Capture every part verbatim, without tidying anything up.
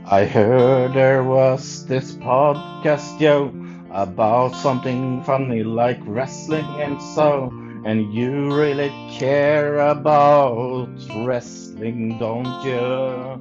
I heard there was this podcast, yo, about something funny like wrestling and so, and you really care about wrestling, don't you?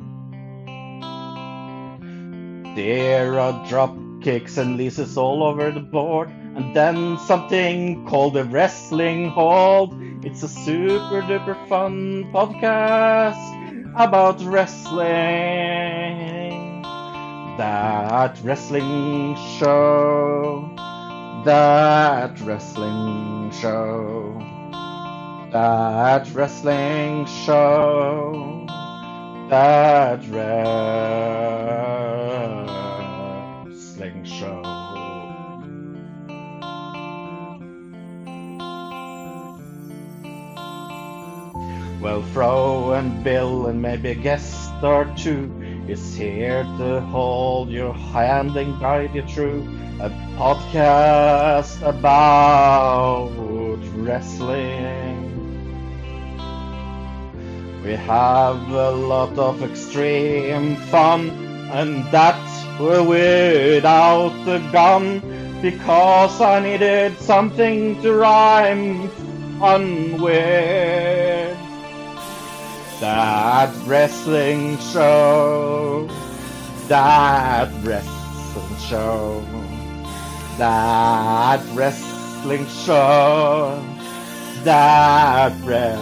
There are drop kicks and leases all over the board, and then something called the Wrestling Hold. It's a super duper fun podcast about wrestling. That wrestling show. That wrestling show. That wrestling show. That wrestling show. Well, Fro and Bill and maybe a guest or two is here to hold your hand and guide you through a podcast about wrestling. We have a lot of extreme fun, and that's without a gun, because I needed something to rhyme fun with. That wrestling show, that wrestling show, that wrestling show, that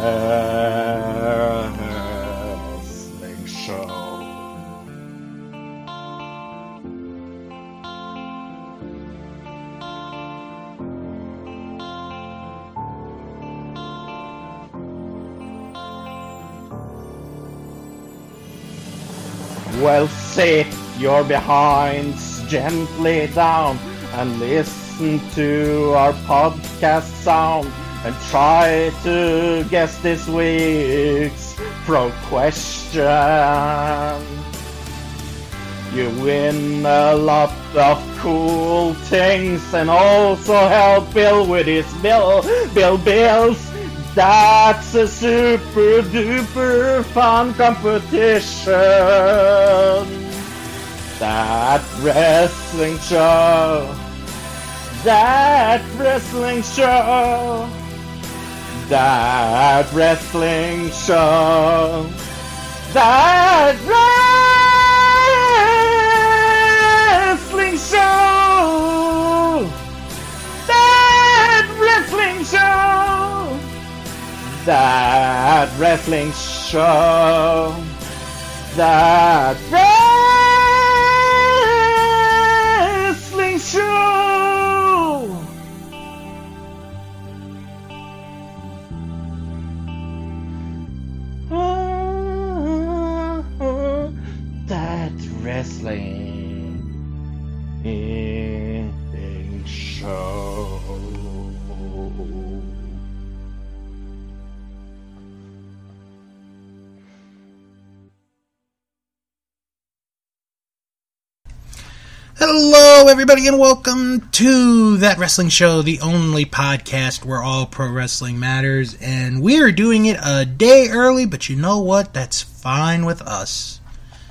wrestling show. Well, sit your behinds gently down and listen to our podcast sound, and try to guess this week's pro question. You win a lot of cool things, and also help Bill with his bill, Bill Bills. That's a super duper fun competition. That wrestling show. That wrestling show. That wrestling show. That wrestling show. That wrestling show. That wrestling show. That wrestling show. Oh, that wrestling show. Hello, everybody, and welcome to That Wrestling Show, the only podcast where all pro wrestling matters. And we are doing it a day early, but you know what? That's fine with us.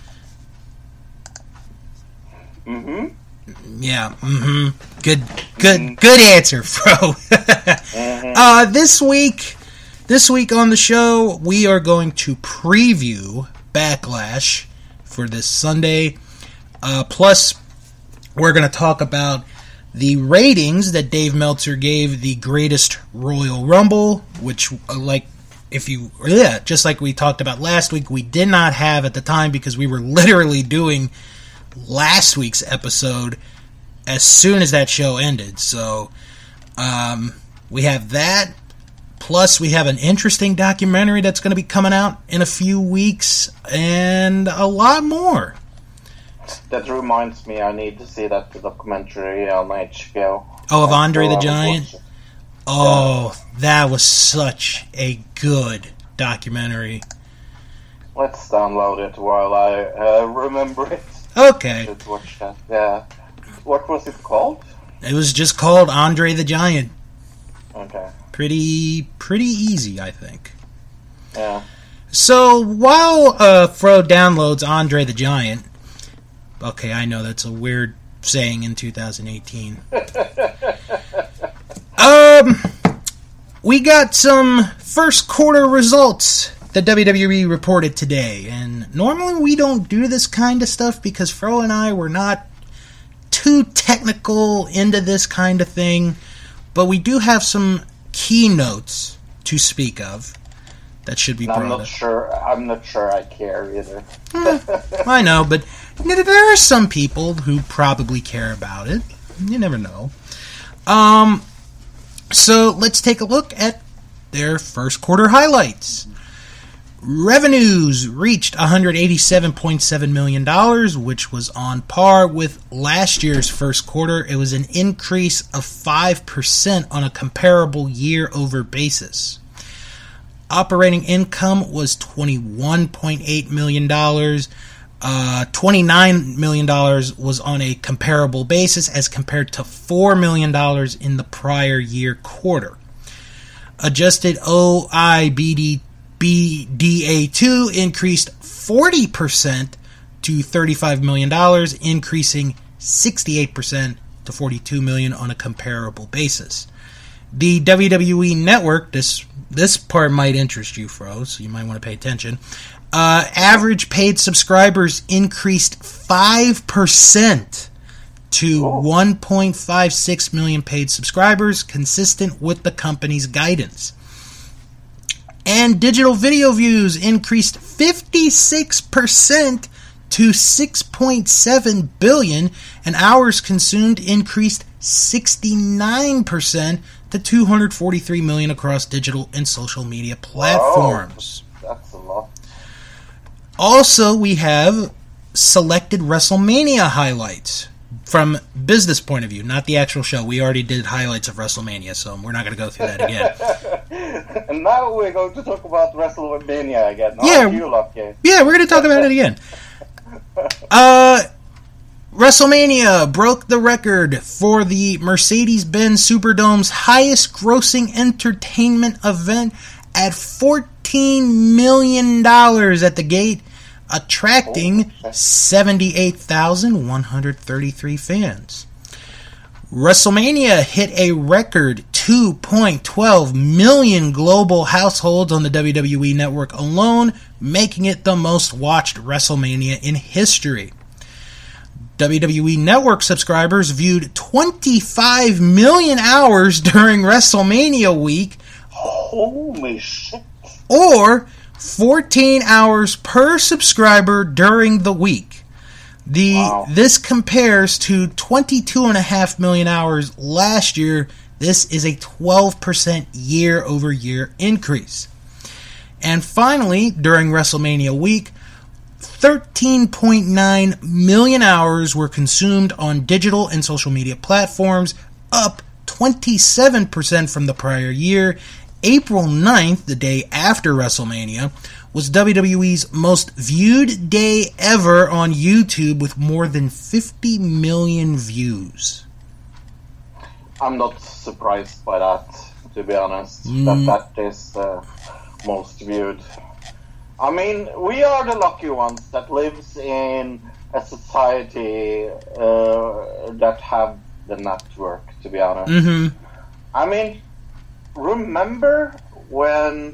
Mm-hmm. Yeah, mm-hmm. Good, good, mm-hmm. Good answer, Fro. mm-hmm. uh, this week, this week on the show, we are going to preview Backlash for this Sunday. Uh, plus, we're going to talk about the ratings that Dave Meltzer gave the Greatest Royal Rumble, which, like, if you, yeah, just like we talked about last week, we did not have at the time because we were literally doing last week's episode as soon as that show ended. So, um, we have that. Plus, we have an interesting documentary that's going to be coming out in a few weeks, and a lot more. That reminds me, I need to see that documentary on H B O. Oh, of Andre the Giant? Oh, that was such a good documentary. Let's download it while I uh, remember it. Okay. I should watch that, yeah. What was it called? It was just called Andre the Giant. Okay. Pretty, pretty easy, I think. Yeah. So, while uh, Fro downloads Andre the Giant, Okay, I know that's a weird saying in two thousand eighteen. um, we got some first quarter results that W W E reported today, and normally we don't do this kind of stuff because Fro and I were not too technical into this kind of thing, but we do have some keynotes to speak of that should be brought I'm not up. sure. I'm not sure I care either. eh, I know, but there are some people who probably care about it. You never know. Um, so let's take a look at their first quarter highlights. Revenues reached one hundred eighty-seven point seven million dollars, which was on par with last year's first quarter. It was an increase of five percent on a comparable year-over basis. Operating income was twenty-one point eight million dollars. Uh, twenty-nine million dollars was on a comparable basis as compared to four million dollars in the prior year quarter. Adjusted O I B D B D A two increased forty percent to thirty-five million dollars, increasing sixty-eight percent to forty-two million dollars on a comparable basis. The W W E Network, this this part might interest you, Fro, so you might want to pay attention. Uh, average paid subscribers increased five percent to one point five six million paid subscribers, consistent with the company's guidance. And digital video views increased fifty-six percent to six point seven billion, and hours consumed increased sixty-nine percent to two hundred forty-three million across digital and social media platforms. Wow, that's a lot. Also, we have selected WrestleMania highlights from business point of view, not the actual show. We already did highlights of WrestleMania, so we're not going to go through that again. And now we're going to talk about WrestleMania again. Yeah, Aren't you lucky? Yeah, we're going to talk about it again. Uh, WrestleMania broke the record for the Mercedes-Benz Superdome's highest-grossing entertainment event at fourteen million dollars at the gate, attracting seventy-eight thousand one hundred thirty-three fans. WrestleMania hit a record two point one two million global households on the W W E Network alone, making it the most watched WrestleMania in history. W W E Network subscribers viewed twenty-five million hours during WrestleMania week. Holy shit. Or fourteen hours per subscriber during the week. The Wow. This compares to twenty-two point five million hours last year. This is a twelve percent year-over-year increase. And finally, during WrestleMania week, thirteen point nine million hours were consumed on digital and social media platforms, up twenty-seven percent from the prior year. April ninth, the day after WrestleMania, was W W E's most viewed day ever on YouTube with more than fifty million views. I'm not surprised by that, to be honest. Mm. That that is uh, most viewed. I mean, we are the lucky ones that lives in a society uh, that have the network, to be honest. Mm-hmm. I mean, remember when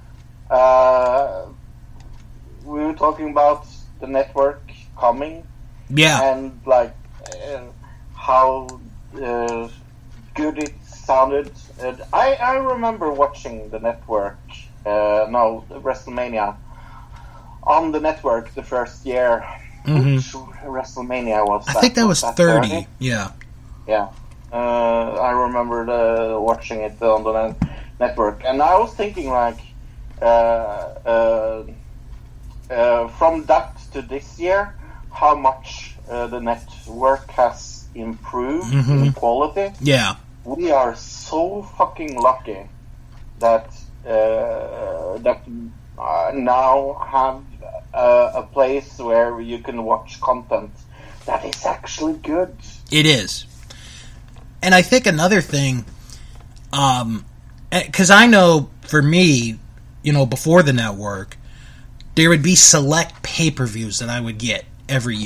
uh, we were talking about the network coming? Yeah. And, like, uh, how uh, good it sounded. Uh, I, I remember watching the network, uh, no, WrestleMania, on the network the first year. Mm-hmm. Which WrestleMania was that? I think that was, was that thirty. thirty? Yeah. Yeah. Uh, I remember the, watching it on the net- network. And I was thinking, like, uh, uh, uh, from that to this year, how much uh, the network has improved Mm-hmm. in quality. Yeah. We are so fucking lucky that uh, that uh, now have uh, a place where you can watch content that is actually good. It is. And I think another thing, um, because I know for me, you know, before the network, there would be select pay-per-views that I would get every year.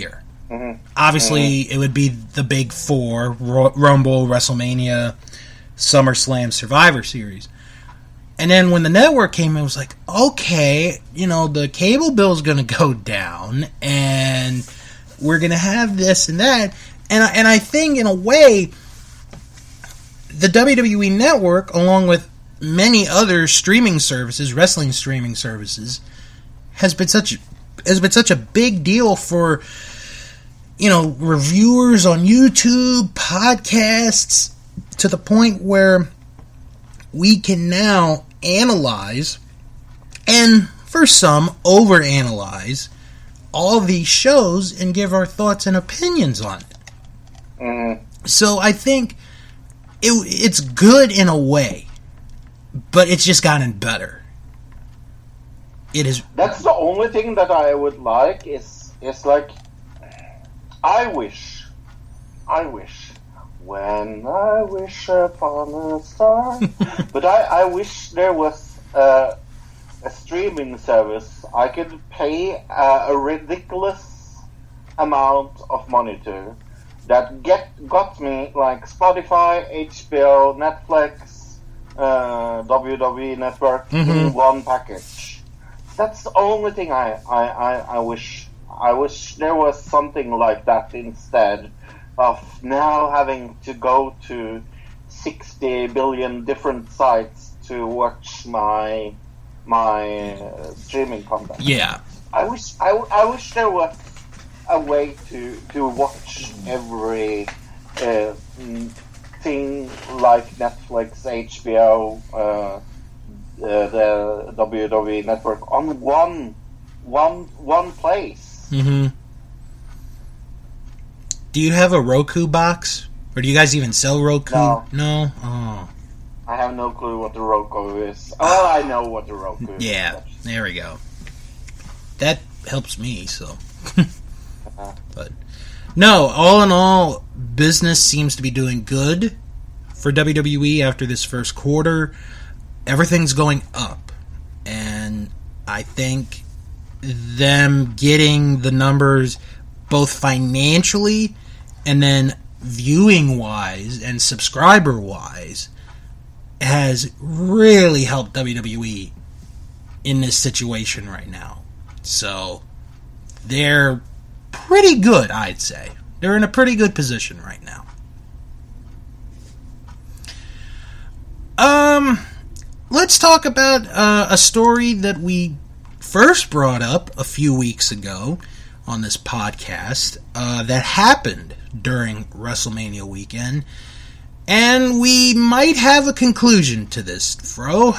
Mm-hmm. Obviously, mm-hmm. it would be the big four: Ro- Rumble, WrestleMania, SummerSlam, Survivor Series. And then when the network came in, it was like, okay, you know, the cable bill's going to go down, and we're going to have this and that. And I, and I think, in a way, the W W E Network, along with many other streaming services, wrestling streaming services, has been such has been such a big deal for, you know, reviewers on YouTube, podcasts, to the point where we can now analyze, and for some, overanalyze all these shows and give our thoughts and opinions on it. Mm-hmm. So I think it, it's good in a way, but it's just gotten better. It is. That's the only thing that I would like is is like I wish, I wish. When I wish upon a star. But I, I wish there was uh, a streaming service I could pay uh, a ridiculous amount of money to that get got me like Spotify, H B O, Netflix, uh, W W E Network mm-hmm. in one package. That's the only thing I, I, I, I wish. I wish there was something like that instead of now having to go to sixty billion different sites to watch my my uh, streaming content. Yeah, I wish I, I wish there was a way to to watch every uh, thing like Netflix, H B O, uh, uh, the W W E Network on one one one place. Mm-hmm. Do you have a Roku box? Or do you guys even sell Roku? No. No? Oh. I have no clue what the Roku is. Oh, I know what the Roku is. Yeah, there we go. That helps me, so. But no, all in all, business seems to be doing good for W W E after this first quarter. Everything's going up. And I think them getting the numbers both financially and then viewing-wise and subscriber-wise has really helped W W E in this situation right now. So, they're pretty good, I'd say. They're in a pretty good position right now. Um, let's talk about uh, a story that we first brought up a few weeks ago on this podcast uh, that happened during WrestleMania weekend, and we might have a conclusion to this, Fro.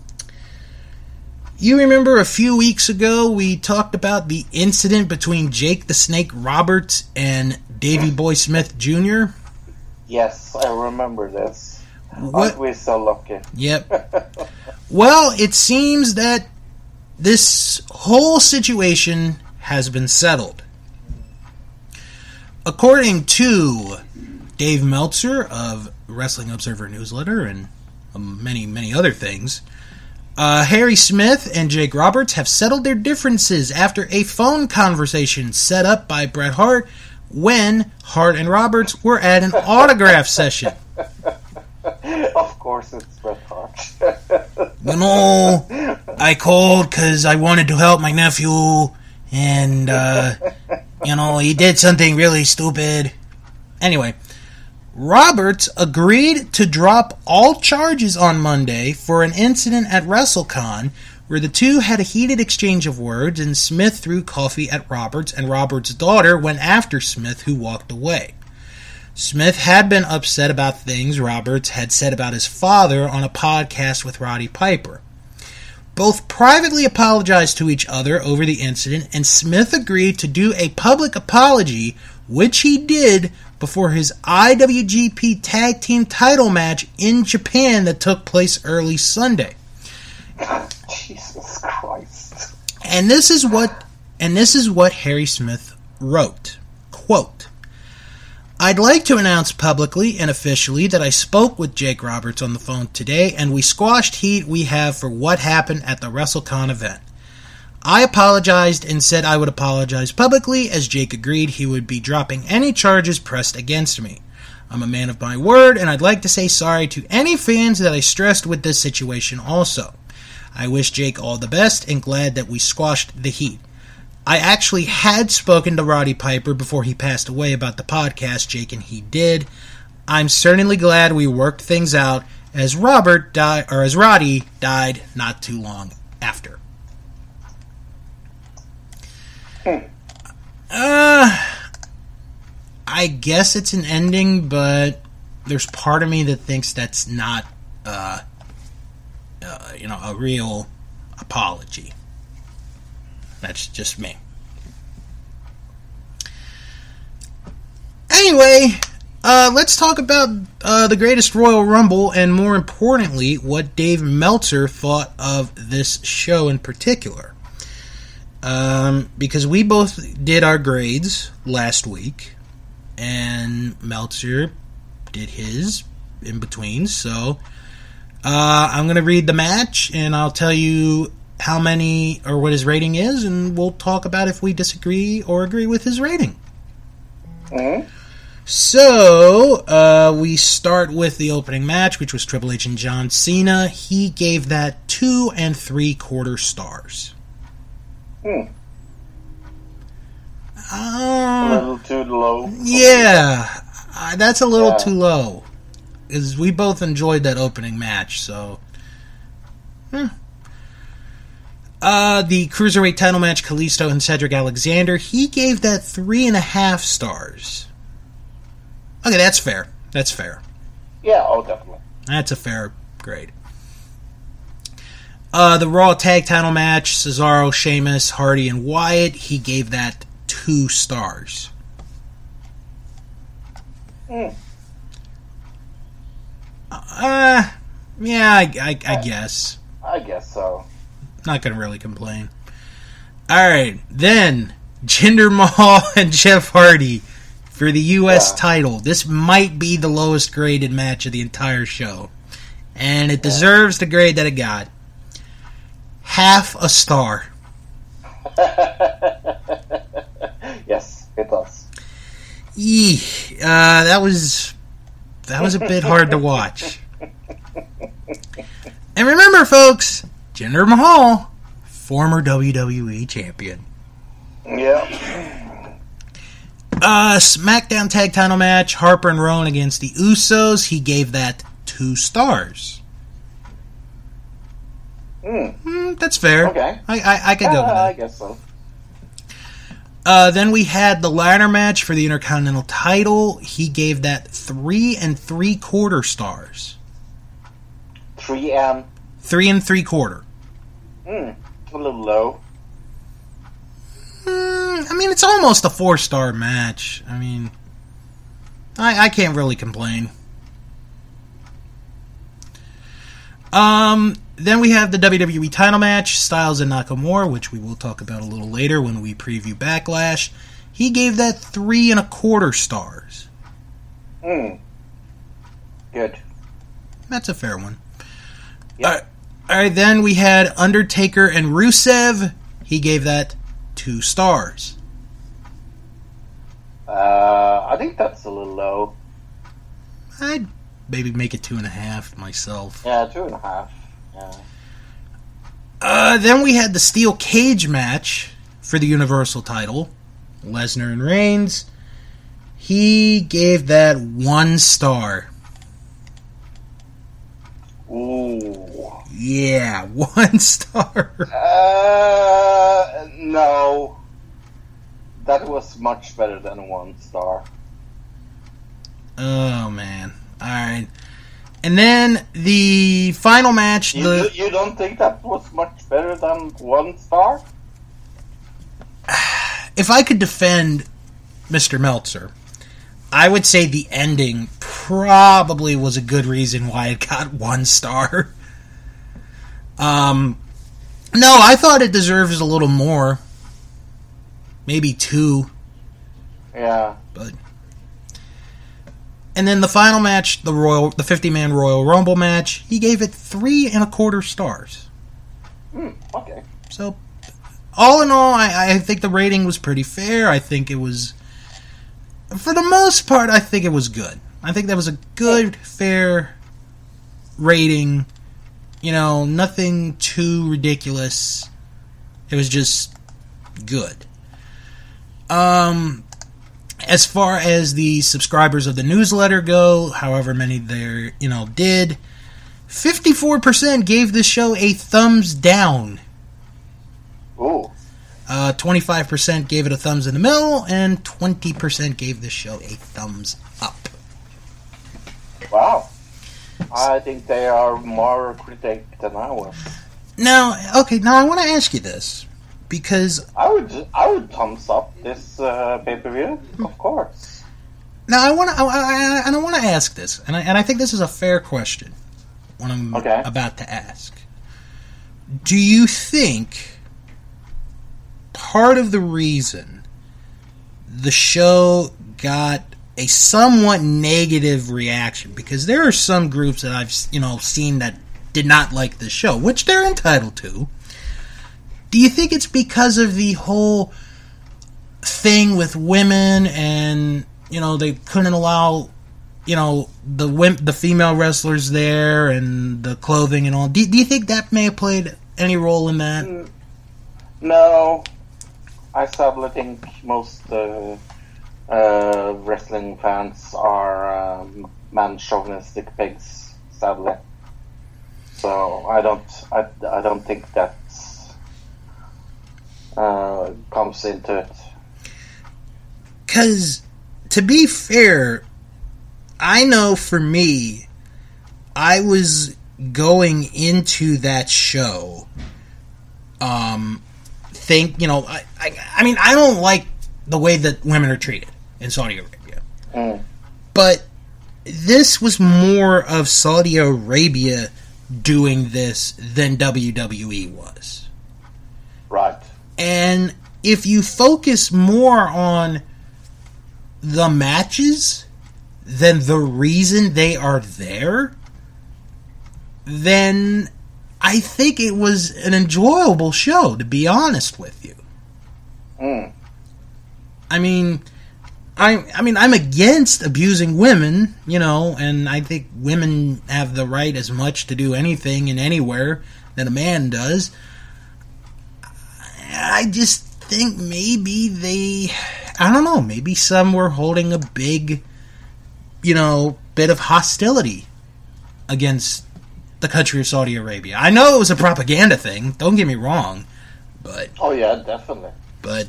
You remember a few weeks ago we talked about the incident between Jake the Snake Roberts and Davey Boy Smith Junior? Yes, I remember this. What? Aren't we so lucky? Yep. Well, it seems that this whole situation has been settled. According to Dave Meltzer of Wrestling Observer Newsletter and um, many, many other things, uh, Harry Smith and Jake Roberts have settled their differences after a phone conversation set up by Bret Hart when Hart and Roberts were at an autograph session. Of course it's Bret Hart. You know, I called because I wanted to help my nephew, and, uh, you know, he did something really stupid. Anyway, Roberts agreed to drop all charges on Monday for an incident at WrestleCon where the two had a heated exchange of words, and Smith threw coffee at Roberts, and Roberts' daughter went after Smith, who walked away. Smith had been upset about things Roberts had said about his father on a podcast with Roddy Piper. Both privately apologized to each other over the incident, and Smith agreed to do a public apology, which he did before his I W G P Tag Team title match in Japan that took place early Sunday. Jesus Christ. And this is what and this is what Harry Smith wrote. Quote, I'd like to announce publicly and officially that I spoke with Jake Roberts on the phone today, and we squashed heat we have for what happened at the WrestleCon event. I apologized and said I would apologize publicly, as Jake agreed he would be dropping any charges pressed against me. I'm a man of my word, and I'd like to say sorry to any fans that I stressed with this situation also. I wish Jake all the best and glad that we squashed the heat. I actually had spoken to Roddy Piper before he passed away about the podcast Jake and he did. I'm certainly glad we worked things out, as Robert died, or as Roddy died not too long after. Hmm. Uh, I guess it's an ending, but there's part of me that thinks that's not, uh, uh, you know, a real apology. That's just me. Anyway, uh, let's talk about uh, the greatest Royal Rumble, and more importantly, what Dave Meltzer thought of this show in particular. Um, because we both did our grades last week, and Meltzer did his in between, so uh, I'm going to read the match, and I'll tell you how many, or what his rating is, and we'll talk about if we disagree or agree with his rating. Mm-hmm. So, uh, we start with the opening match, which was Triple H and John Cena. He gave that two and three quarter stars. Hmm. Uh, a little too low. Yeah, uh, that's a little yeah. too low. Because we both enjoyed that opening match, so... Hmm. Uh, the Cruiserweight title match, Kalisto and Cedric Alexander, he gave that three and a half stars. Okay, that's fair. That's fair. Yeah, oh, definitely. That's a fair grade. Uh, the Raw tag title match, Cesaro, Sheamus, Hardy, and Wyatt, he gave that two stars. Mm. Uh, yeah, I, I, I guess. I guess so. Not going to really complain. Alright, then, Jinder Mahal and Jeff Hardy for the U S Yeah. title. This might be the lowest graded match of the entire show. And it deserves the grade that it got. Half a star. Yes, it does. Yee, uh, that was that was a bit hard to watch. And remember, folks, Jinder Mahal, former W W E champion. Yeah. Uh, SmackDown tag title match, Harper and Rowan against the Usos. He gave that two stars. Mm. Mm, that's fair. Okay. I I, I could Uh, go with that. I guess so. Uh, then we had the ladder match for the Intercontinental title. He gave that three and three quarter stars. Three and... Three and three quarter. Mm, a little low. Mm, I mean, it's almost a four-star match. I mean, I, I can't really complain. Um, then we have the W W E title match, Styles and Nakamura, which we will talk about a little later when we preview Backlash. He gave that three and a quarter stars. Mm. Good. That's a fair one. Yep. All right, all right, then we had Undertaker and Rusev. He gave that two stars. Uh, I think that's a little low. I'd maybe make it two and a half myself. Yeah, two and a half. Yeah. Uh, then we had the steel cage match for the Universal title, Lesnar and Reigns. He gave that one star. Ooh. Yeah, one star. Uh, no. That was much better than one star. Oh, man. Alright. And then the final match... You, the you don't think that was much better than one star? If I could defend Mister Meltzer, I would say the ending probably was a good reason why it got one star. Um, no, I thought it deserves a little more. Maybe two. Yeah. But and then the final match, the Royal, the fifty-man Royal Rumble match, he gave it three and a quarter stars. Hmm, okay. So, all in all, I, I think the rating was pretty fair. I think it was, for the most part, I think it was good. I think that was a good, fair rating. You know, nothing too ridiculous. It was just good. Um, as far as the subscribers of the newsletter go, however many there, you know, did, fifty-four percent gave the show a thumbs down. Ooh. Uh, twenty-five percent gave it a thumbs in the middle, and twenty percent gave the show a thumbs up. Wow. I think they are more critic than I was. Now, okay, now I want to ask you this, because... I would I would thumbs up this uh, pay-per-view, of course. Now, I want to I, I, I want to ask this, and I, and I think this is a fair question, what I'm okay. about to ask. Do you think part of the reason the show got a somewhat negative reaction, because there are some groups that I've, you know, seen that did not like the show, which they're entitled to. Do you think it's because of the whole thing with women, and, you know, they couldn't allow, you know, the the female wrestlers there, and the clothing and all? Do, do you think that may have played any role in that? No. I sadly think most uh, uh, wrestling fans are um, man-chauvinistic pigs, sadly. So I don't, I, I don't think that uh, comes into it. Because, to be fair, I know for me, I was going into that show, um, think, you know, I, I, I mean, I don't like the way that women are treated in Saudi Arabia. Mm. But this was more of Saudi Arabia doing this than W W E was. Right. And if you focus more on the matches than the reason they are there, then I think it was an enjoyable show, to be honest with you. Mm. I mean, I I mean, I'm against abusing women, you know, and I think women have the right as much to do anything and anywhere than a man does. I just think maybe they, I don't know, maybe some were holding a big, you know, bit of hostility against the country of Saudi Arabia. I know it was a propaganda thing, don't get me wrong, but... Oh yeah, definitely. But...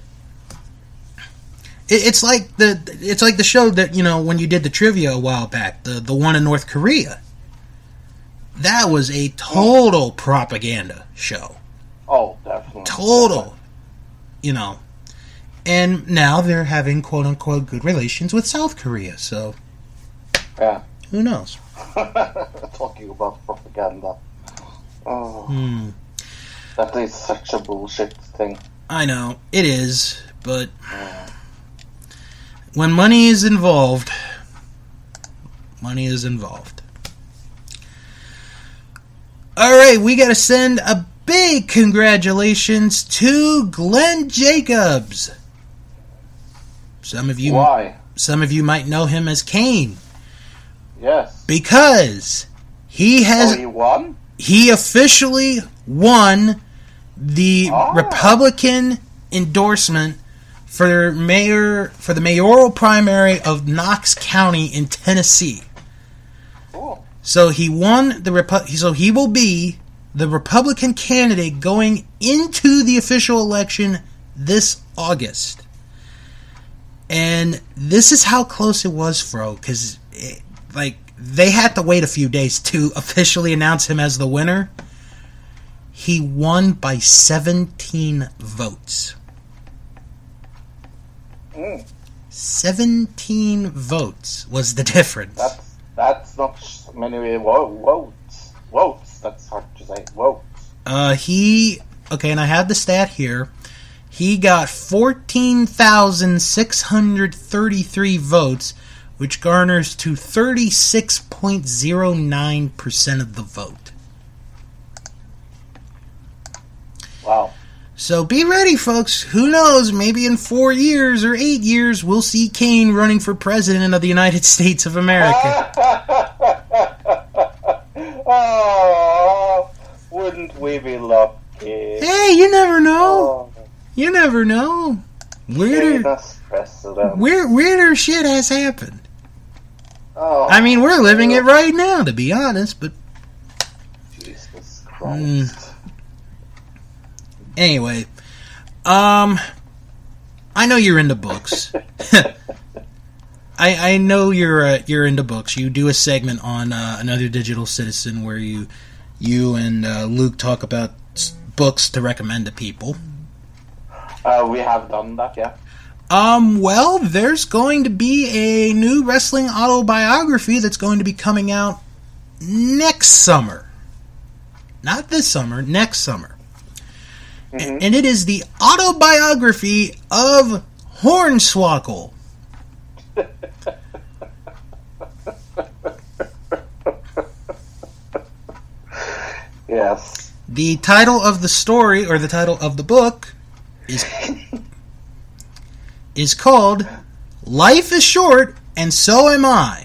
It's like the it's like the show that, you know, when you did the trivia a while back, the the one in North Korea. That was a total propaganda show. Oh, definitely. Total. You know. And now they're having quote unquote good relations with South Korea, so yeah. Who knows? Talking about propaganda. Oh. Hmm. That is such a bullshit thing. I know, it is, but when money is involved, money is involved. Alright, we gotta send a big congratulations to Glenn Jacobs. Some of you Why? Some of you might know him as Kane. Yes. Because he has Oh, he won? he officially won the Oh. Republican endorsement for mayor for the mayoral primary of Knox County in Tennessee. Cool. So he won the Repu- so he will be the Republican candidate going into the official election this August. And this is how close it was, Fro, because like they had to wait a few days to officially announce him as the winner. He won by seventeen votes. Mm. seventeen votes was the difference. That's that's not many wo- votes. Votes. That's hard to say. Votes. Uh, he okay, and I have the stat here. He got fourteen thousand six hundred thirty-three votes, which garners to thirty-six point zero nine percent of the vote. Wow. So be ready, folks. Who knows? Maybe in four years or eight years, we'll see Kane running for president of the United States of America. Oh, wouldn't we be lucky? Hey, you never know. Oh. You never know. Weirder, weird, weirder shit has happened. Oh, I mean, we're living it right now, to be honest, but... Jesus Christ. Mm. Anyway, um, I know you're into books. I I know you're uh, you're into books. You do a segment on uh, Another Digital Citizen where you you and uh, Luke talk about books to recommend to people. Uh, we have done that, yeah. Um, well, there's going to be a new wrestling autobiography that's going to be coming out next summer. Not this summer, next summer. Mm-hmm. And it is the autobiography of Hornswoggle. Yes. The title of the story, or the title of the book, is is called Life is Short and So Am I.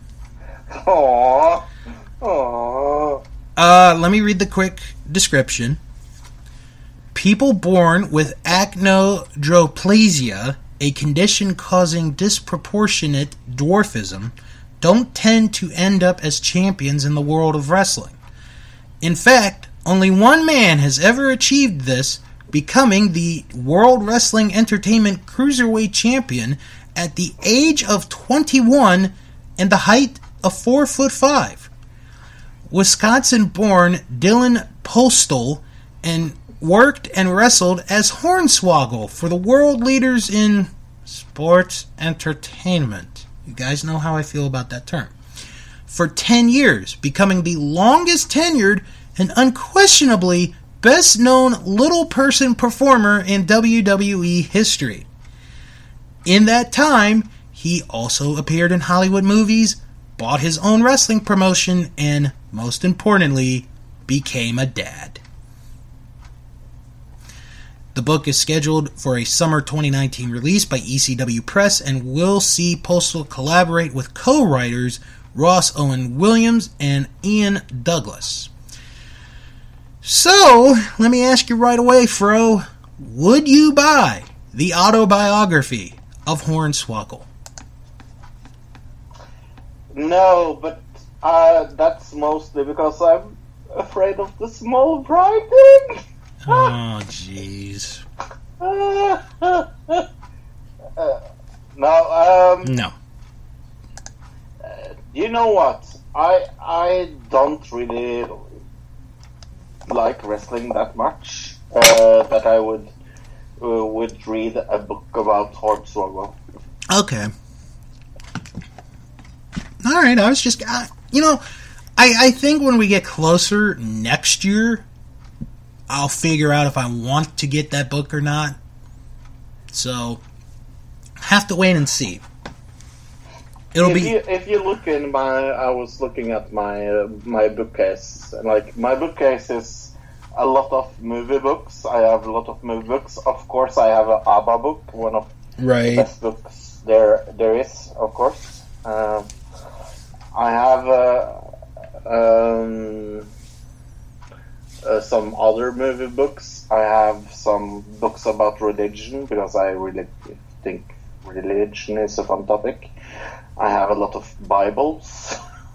Aww. Aww. Uh, let me read the quick description. People born with achondroplasia, a condition causing disproportionate dwarfism, don't tend to end up as champions in the world of wrestling. In fact, only one man has ever achieved this, becoming the World Wrestling Entertainment Cruiserweight Champion at the age of twenty-one and the height of four foot five. Wisconsin-born Dylan Postal and worked and wrestled as Hornswoggle for the world leaders in sports entertainment. You guys know how I feel about that term. For ten years, becoming the longest tenured and unquestionably best known little person performer in W W E history. In that time, he also appeared in Hollywood movies, bought his own wrestling promotion, and, most importantly, became a dad. The book is scheduled for a summer twenty nineteen release by E C W Press and will see Postal collaborate with co-writers Ross Owen Williams and Ian Douglas. So, let me ask you right away, Fro, would you buy the autobiography of Hornswoggle? No, but uh, that's mostly because I'm afraid of the small writing. Oh, jeez. Uh, uh, uh, no, um... No. Uh, you know what? I I don't really like wrestling that much uh, that I would uh, would read a book about Hornswoggle. Okay. All right, I was just... Uh, you know, I, I think when we get closer next year, I'll figure out if I want to get that book or not. So, have to wait and see. It'll if be. You, if you look in my, I was looking at my uh, my bookcase, and like my bookcase is a lot of movie books. I have a lot of movie books. Of course, I have an ABBA book, one of right. the best books there there is. Of course, uh, I have. Uh, um, Uh, some other movie books. I have some books about religion because I really think religion is a fun topic. I have a lot of Bibles.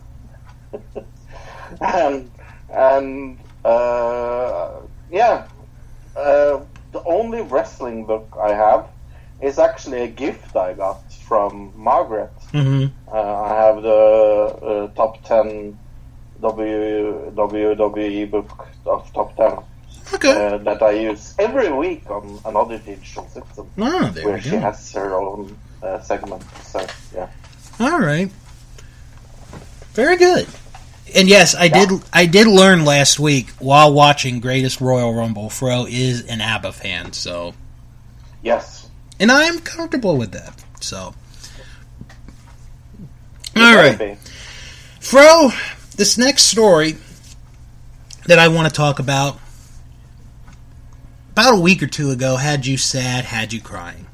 and and uh, yeah, uh, the only wrestling book I have is actually a gift I got from Margaret. Mm-hmm. Uh, I have the uh, top ten W W E book of top ten okay. uh, that I use every week on Another Digital Citizen, oh, there where we she go. has her own uh, segment. So yeah. All right. Very good. And yes, I yeah. did. I did learn last week while watching Greatest Royal Rumble. Fro is an ABBA fan, so yes, and I am comfortable with that. So, all right, be. Fro. This next story that I want to talk about about a week or two ago had you sad, had you crying.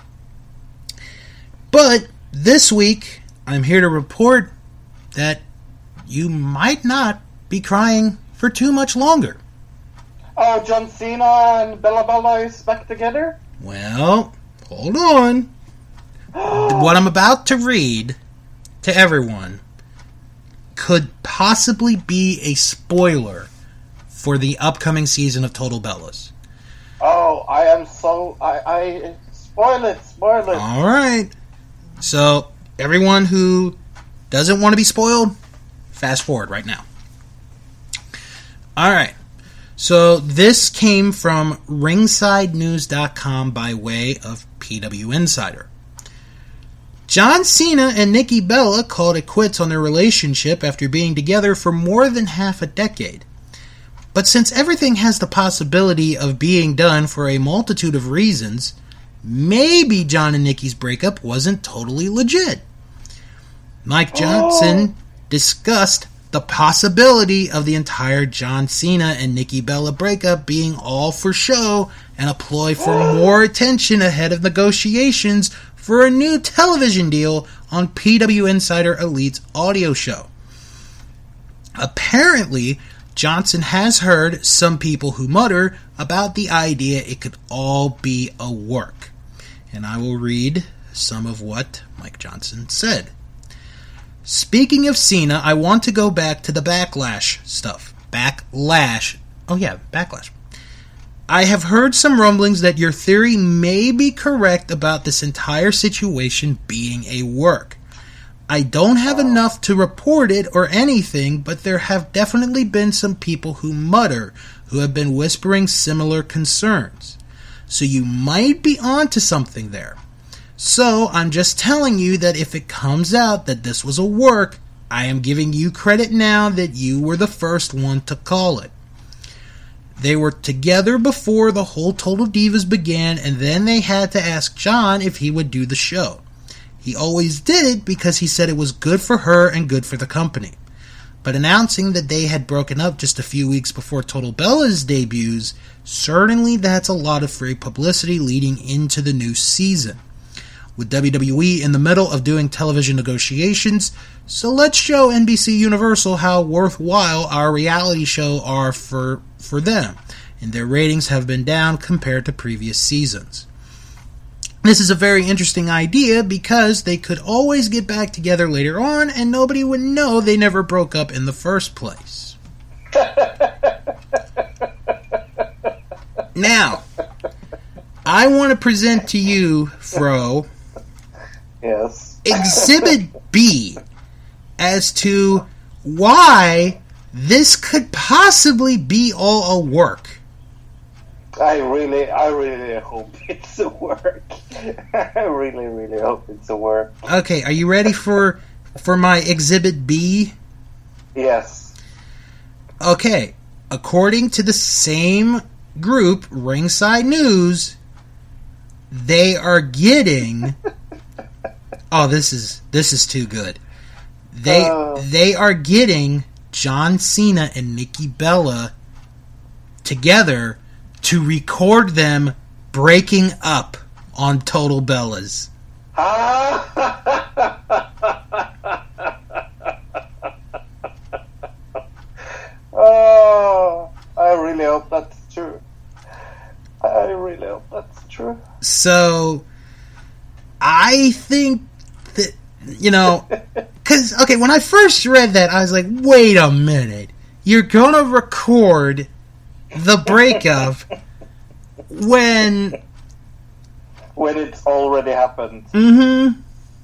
But this week, I'm here to report that you might not be crying for too much longer. Oh, John Cena and Bella Bella is back together? Well, hold on. What I'm about to read to everyone could possibly be a spoiler for the upcoming season of Total Bellas. Oh, I am so... I... I spoil it, spoil it. Alright. So, everyone who doesn't want to be spoiled, fast forward right now. Alright. So, this came from ringside news dot com by way of P W Insider. John Cena and Nikki Bella called it quits on their relationship after being together for more than half a decade. But since everything has the possibility of being done for a multitude of reasons, maybe John and Nikki's breakup wasn't totally legit. Mike Johnson oh. discussed the possibility of the entire John Cena and Nikki Bella breakup being all for show and a ploy for oh. more attention ahead of negotiations for a new television deal on P W Insider Elite's audio show. Apparently, Johnson has heard some people who mutter about the idea it could all be a work. And I will read some of what Mike Johnson said. Speaking of Cena, I want to go back to the backlash stuff. Backlash. Oh yeah, backlash. I have heard some rumblings that your theory may be correct about this entire situation being a work. I don't have enough to report it or anything, but there have definitely been some people who mutter, who have been whispering similar concerns. So you might be onto something there. So I'm just telling you that if it comes out that this was a work, I am giving you credit now that you were the first one to call it. They were together before the whole Total Divas began, and then they had to ask John if he would do the show. He always did it because he said it was good for her and good for the company. But announcing that they had broken up just a few weeks before Total Bella's debuts, certainly that's a lot of free publicity leading into the new season. With W W E in the middle of doing television negotiations, so let's show N B C Universal how worthwhile our reality show are for, for them, and their ratings have been down compared to previous seasons. This is a very interesting idea because they could always get back together later on and nobody would know they never broke up in the first place. Now, I want to present to you, Fro, yes, Exhibit B as to why this could possibly be all a work. I really, I really hope it's a work. I really, really hope it's a work. Okay, are you ready for for my Exhibit B? Yes. Okay, according to the same group, Ringside News, they are getting... oh, this is this is too good. They uh, they are getting John Cena and Nikki Bella together to record them breaking up on Total Bellas. Oh, I really hope that's true. I really hope that's true. So, I think that, you know, because, okay, when I first read that, I was like, wait a minute. You're going to record the breakup when... when it's already happened. Mm-hmm.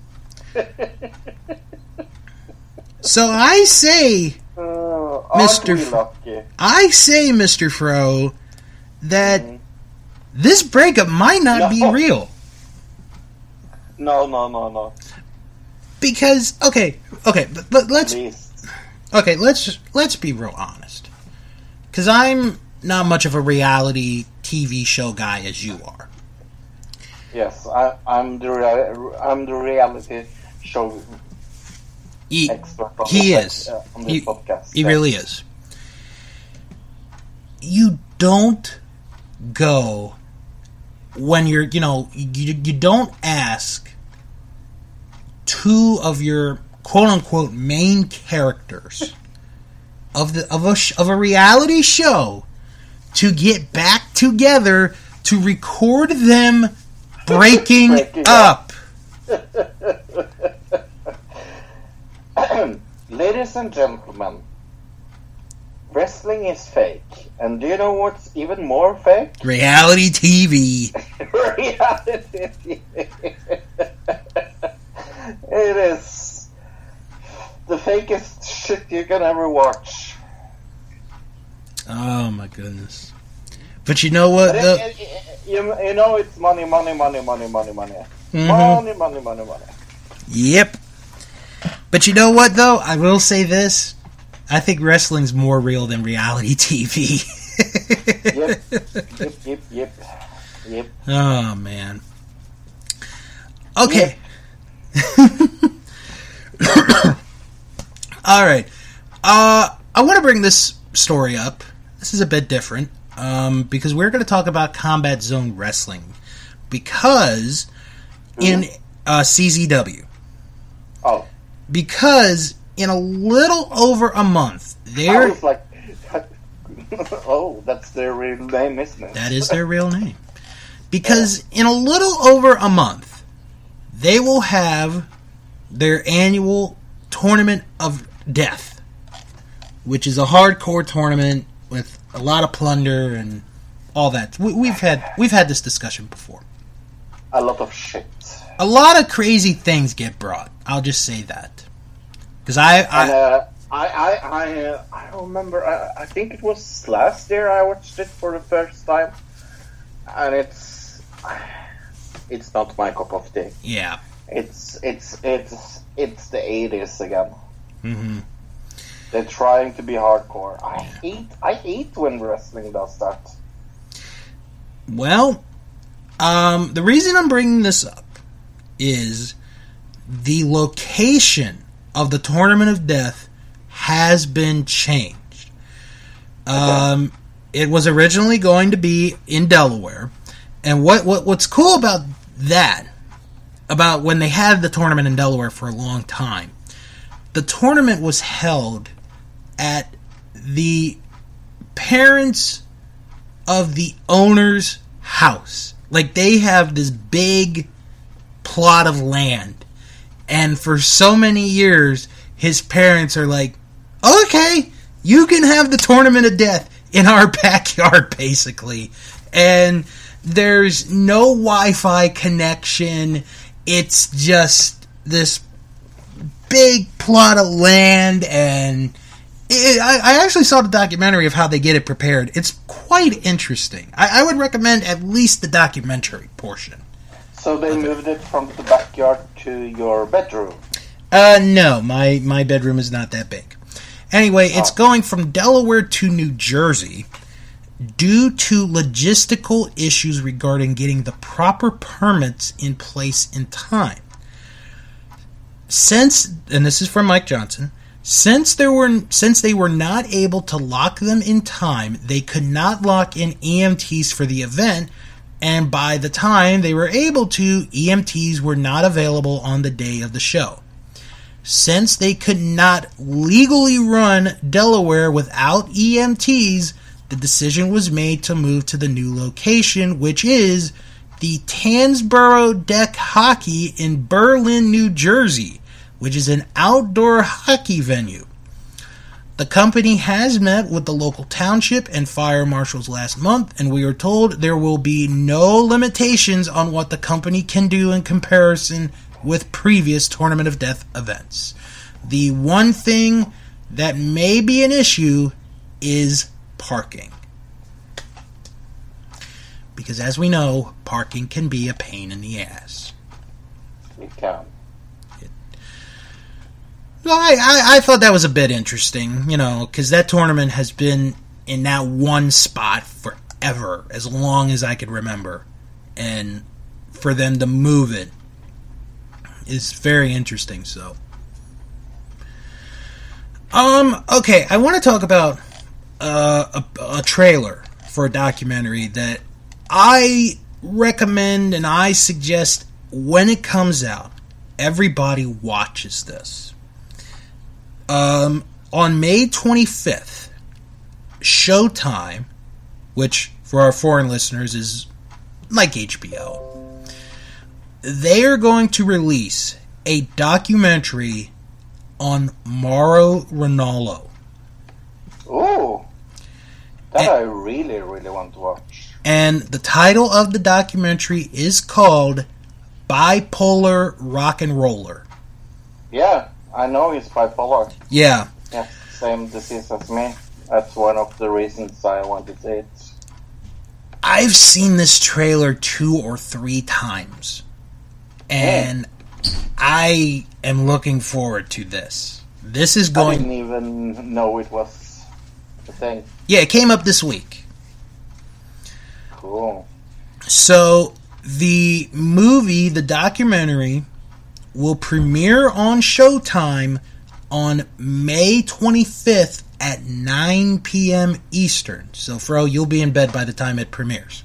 So I say, uh, Mister F- I say, Mister Fro, that mm-hmm. this breakup might not no. be real. No, no, no, no. Because, okay, okay, but, but let's... Please. Okay, let's let's be real honest. Because I'm not much of a reality T V show guy as you are. Yes, I, I'm the rea- I'm the reality show he, expert. On he this, is. Uh, on this he, podcast. He yes. really is. You don't go when you're, you know, you, you don't ask two of your quote-unquote main characters of the of a of a reality show to get back together to record them breaking, breaking up. Ladies and gentlemen, wrestling is fake. And do you know what's even more fake? Reality T V. Reality T V. It is the fakest shit you can ever watch. Oh my goodness. But you know what? The... It, it, it, you, you know it's money, money, money, money, money, money. Mm-hmm. Money, money, money, money. Yep. But you know what, though? I will say this. I think wrestling's more real than reality T V. Yep. Yep, yep, yep. Yep. Oh, man. Okay. Yep. All right. Uh, I want to bring this story up. This is a bit different. Um, because we're going to talk about Combat Zone Wrestling. Because in uh, C Z W. Oh. Because in a little over a month, they're... I was like, oh, that's their real name, isn't it? That is their real name. Because yeah. in a little over a month, they will have their annual Tournament of Death, which is a hardcore tournament with a lot of plunder and all that. We, we've had we've had this discussion before. A lot of shit. A lot of crazy things get brought. I'll just say that. Because I I, and, uh, I I I uh, I remember. I, I think it was last year I watched it for the first time, and it's it's not my cup of tea. Yeah. It's it's it's it's the eighties again. Mm-hmm. They're trying to be hardcore. I hate I hate when wrestling does that. Well, um, the reason I'm bringing this up is the location of the Tournament of Death has been changed. Um, okay. It was originally going to be in Delaware, and what, what what's cool about that, about when they had the tournament in Delaware for a long time, the tournament was held at the parents of the owner's house. Like, they have this big plot of land, and for so many years his parents are like, okay, you can have the Tournament of Death in our backyard, basically. And there's no Wi-Fi connection. It's just this big plot of land, and it, I, I actually saw the documentary of how they get it prepared. It's quite interesting. I, I would recommend at least the documentary portion. So they moved it from the backyard to your bedroom? Uh, no, my, my bedroom is not that big. Anyway, oh. It's going from Delaware to New Jersey due to logistical issues regarding getting the proper permits in place in time. Since, and this is from Mike Johnson, since there were since they were not able to lock them in time, they could not lock in E M Ts for the event, and by the time they were able to, E M Ts were not available on the day of the show. Since they could not legally run Delaware without E M Ts, the decision was made to move to the new location, which is the Tandsboro Deck Hockey in Berlin, New Jersey, which is an outdoor hockey venue. The company has met with the local township and fire marshals last month, and we are told there will be no limitations on what the company can do in comparison with previous Tournament of Death events. The one thing that may be an issue is parking. Because as we know, parking can be a pain in the ass. It can. It, well, I, I, I thought that was a bit interesting, you know, because that tournament has been in that one spot forever, as long as I could remember. And for them to move it is very interesting, so. Um, okay, I want to talk about uh, a, a trailer for a documentary that I recommend and I suggest when it comes out, everybody watches this. Um, on May twenty-fifth, Showtime, which for our foreign listeners is like H B O, they are going to release a documentary on Mauro Ranallo. Oh, that and, I really, really want to watch. And the title of the documentary is called Bipolar Rock and Roller. Yeah, I know he's bipolar. Yeah. Yeah, same disease as me. That's one of the reasons I wanted to see it. I've seen this trailer two or three times. And yeah. I am looking forward to this. This is going... I didn't even know it was a thing. Yeah, it came up this week. Cool. So, the movie, the documentary, will premiere on Showtime on May twenty-fifth at nine p.m. Eastern. So, Fro, you'll be in bed by the time it premieres.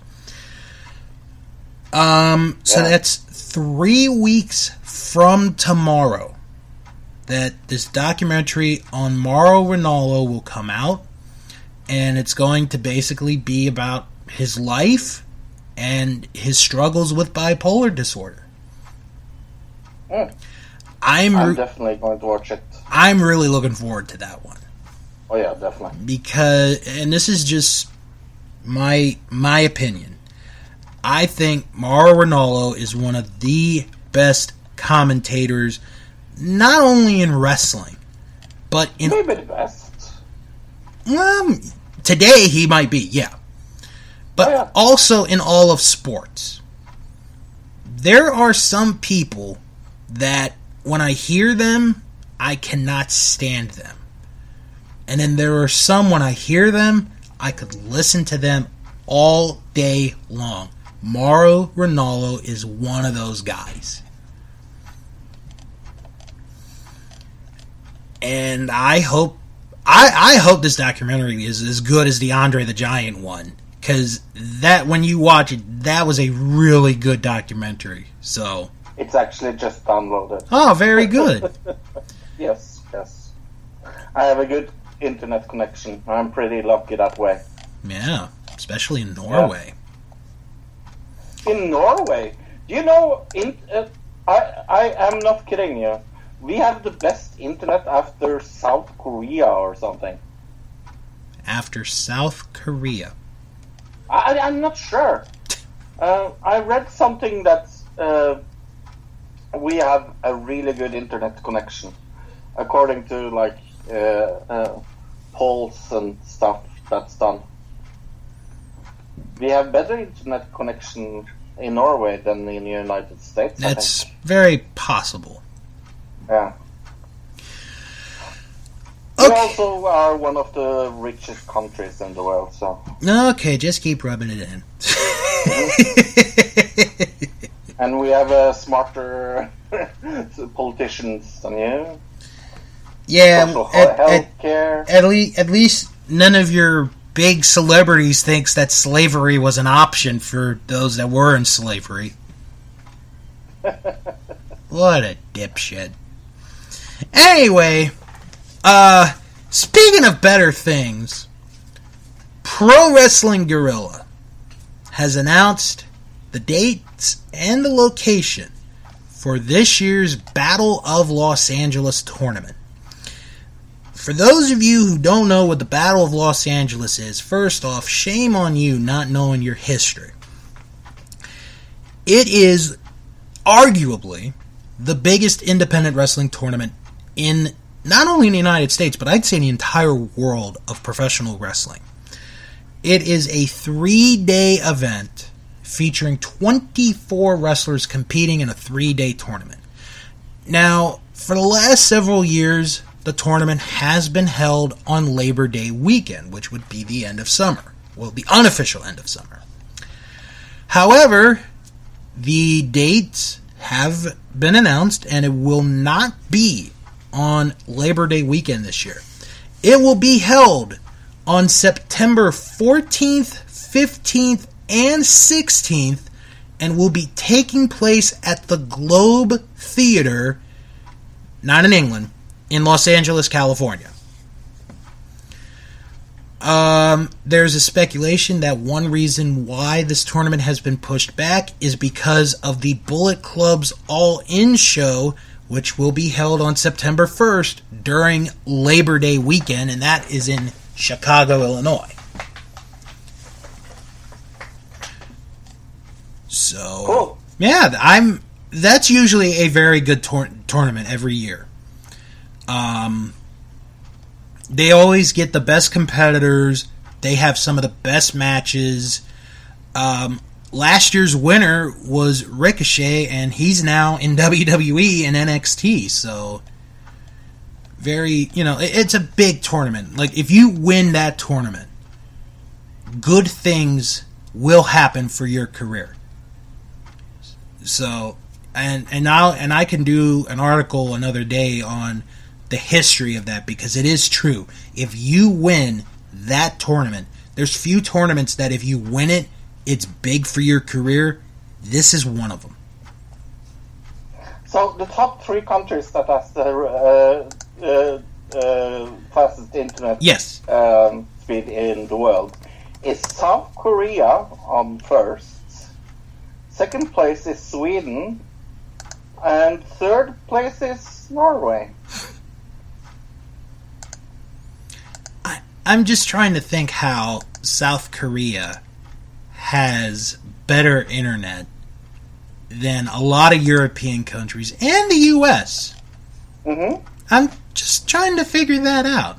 Um, so yeah. that's three weeks from tomorrow that this documentary on Mauro Ranallo will come out, and it's going to basically be about his life and his struggles with bipolar disorder. Mm. I'm, I'm re- definitely going to watch it. I'm really looking forward to that one. Oh yeah, definitely. Because, and this is just my my opinion, I think Mauro Ranallo is one of the best commentators, not only in wrestling, but in... Maybe the best. Well, today he might be, yeah. But oh, yeah. also in all of sports. There are some people that, when I hear them, I cannot stand them. And then there are some, when I hear them, I could listen to them all day long. Mauro Ranallo is one of those guys. And I hope I, I hope this documentary is as good as the Andre the Giant one. Because that, when you watch it, that was a really good documentary. So it's actually just downloaded. Oh, very good. Yes, yes. I have a good internet connection. I'm pretty lucky that way. Yeah, especially in Norway. Yeah. In Norway? Do you know, in, uh, I, I am not kidding you. We have the best internet after South Korea or something. After South Korea? I, I'm not sure. Uh, I read something that uh, we have a really good internet connection, according to like uh, uh, polls and stuff that's done. We have better internet connection in Norway than in the United States. That's very possible. Yeah. Okay. We also are one of the richest countries in the world, so... Okay, just keep rubbing it in. Mm-hmm. And we have uh, smarter politicians than you. Yeah, Social at, health care. At, at, le- at least none of your big celebrities thinks that slavery was an option for those that were in slavery. What a dipshit. Anyway... Uh, speaking of better things, Pro Wrestling Guerrilla has announced the dates and the location for this year's Battle of Los Angeles tournament. For those of you who don't know what the Battle of Los Angeles is, first off, shame on you not knowing your history. It is arguably the biggest independent wrestling tournament in not only in the United States, but I'd say in the entire world of professional wrestling. It is a three-day event featuring twenty-four wrestlers competing in a three-day tournament. Now, for the last several years, the tournament has been held on Labor Day weekend, which would be the end of summer. Well, the unofficial end of summer. However, the dates have been announced, and it will not be on Labor Day weekend this year. It will be held on September fourteenth, fifteenth, and sixteenth, and will be taking place at the Globe Theater, not in England, in Los Angeles, California. Um, there's a speculation that one reason why this tournament has been pushed back is because of the Bullet Club's All-In show, which will be held on September first during Labor Day weekend, and that is in Chicago, Illinois. So, cool. yeah, I'm. That's usually a very good tor- tournament every year. Um, they always get the best competitors. They have some of the best matches. Um, last year's winner was Ricochet, and he's now in W W E and N X T. So, very, you know, it, it's a big tournament. Like, if you win that tournament, good things will happen for your career. So, and and now and I can do an article another day on the history of that, because it is true. If you win that tournament, there's few tournaments that if you win it, it's big for your career. This is one of them. So the top three countries that has the uh, uh, uh, fastest internet yes. um, speed in the world is South Korea on first. Second place is Sweden, and third place is Norway. I, I'm just trying to think how South Korea has better internet than a lot of European countries and the U S. Mm-hmm. I'm just trying to figure that out.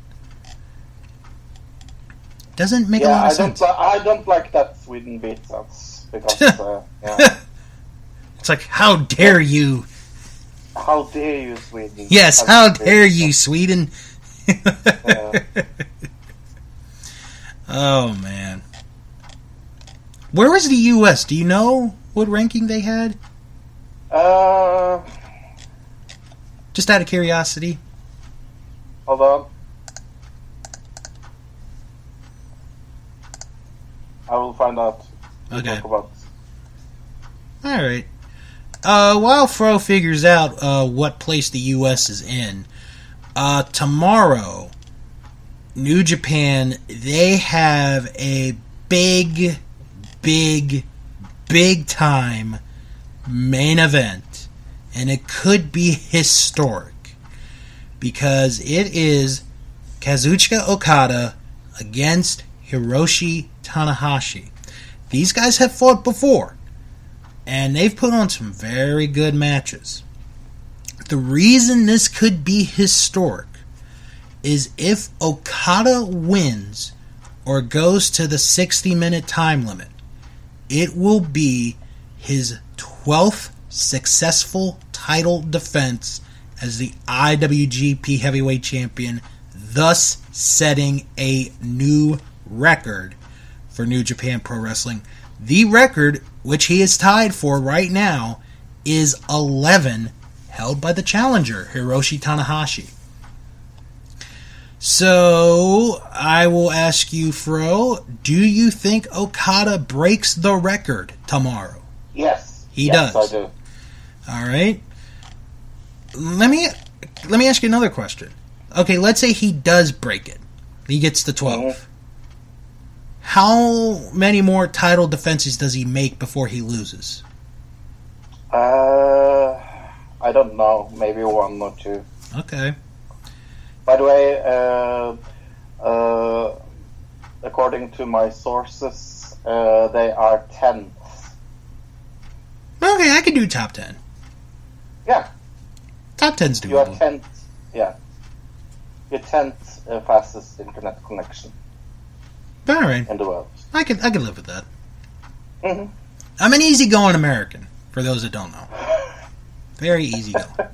Doesn't make yeah, a lot of I sense. Don't li- I don't like that Sweden beats us. Because, uh, yeah. It's like, how dare you? How dare you, Sweden? Yes, how dare you, Sweden? Yeah. Oh, man. Where was the U S? Do you know what ranking they had? Uh, Just out of curiosity. hold on. I will find out. Okay. Talk about. All right. Uh, while Fro figures out uh, what place the U S is in, uh, tomorrow, New Japan, they have a big, big, big time main event, and it could be historic because it is Kazuchika Okada against Hiroshi Tanahashi. These guys have fought before, and they've put on some very good matches. The reason this could be historic is if Okada wins or goes to the sixty-minute time limit, it will be his twelfth successful title defense as the I W G P Heavyweight Champion, thus setting a new record for New Japan Pro Wrestling. The record, which he is tied for right now, is eleven, held by the challenger, Hiroshi Tanahashi. So, I will ask you, Fro, do you think Okada breaks the record tomorrow? Yes. He yes, does. I do. All right. Let me let me ask you another question. Okay, let's say he does break it. He gets the twelve. Mm-hmm. How many more title defenses does he make before he loses? Uh, I don't know. Maybe one or two. Okay. By the way, uh, uh, according to my sources, uh, they are tenth. Okay, I can do top ten. Yeah. Top ten's doable. You are tenth. Yeah. You're tenth uh, fastest internet connection. All right. In the world. I can I can live with that. Mm-hmm. I'm an easygoing American, for those that don't know. Very easygoing.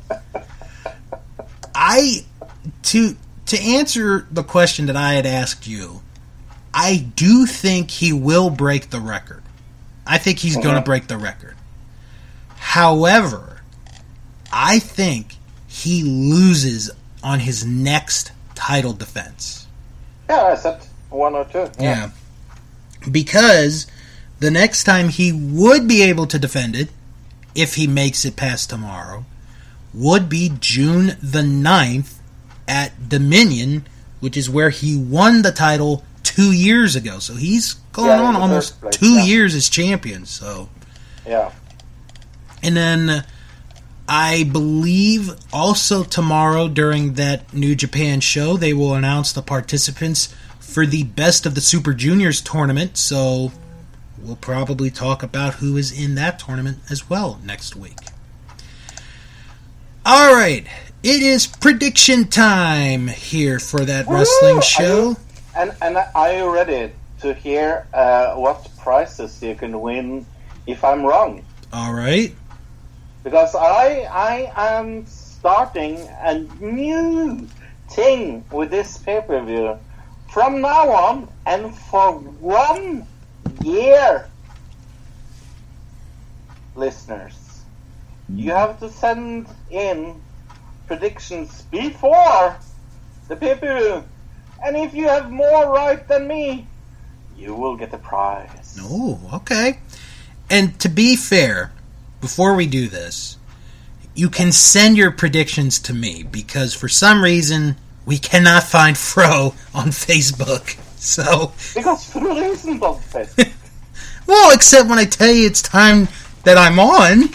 I to to answer the question that I had asked you, I do think he will break the record. I think he's mm-hmm. going to break the record. However, I think he loses on his next title defense. Yeah, I said one or two. Yeah. yeah. Because The next time he would be able to defend it, if he makes it past tomorrow, would be June the ninth at Dominion, which is where he won the title two years ago. So he's going yeah, on almost place, two yeah. years as champion. So yeah. And then I believe also tomorrow during that New Japan show, they will announce the participants for the Best of the Super Juniors tournament. So we'll probably talk about who is in that tournament as well next week. All right, it is prediction time here for that Woo! wrestling show. Are you, and and are you ready to hear uh, what prizes you can win if I'm wrong? All right. Because I I am starting a new thing with this pay-per-view from now on, and for one year, listeners, you have to send in predictions before the pay-per-view, and if you have more right than me, you will get a prize. Oh, okay. And to be fair, before we do this, you can send your predictions to me, because for some reason we cannot find Fro on Facebook. So because Fro isn't on Facebook. Well, except when I tell you it's time that I'm on.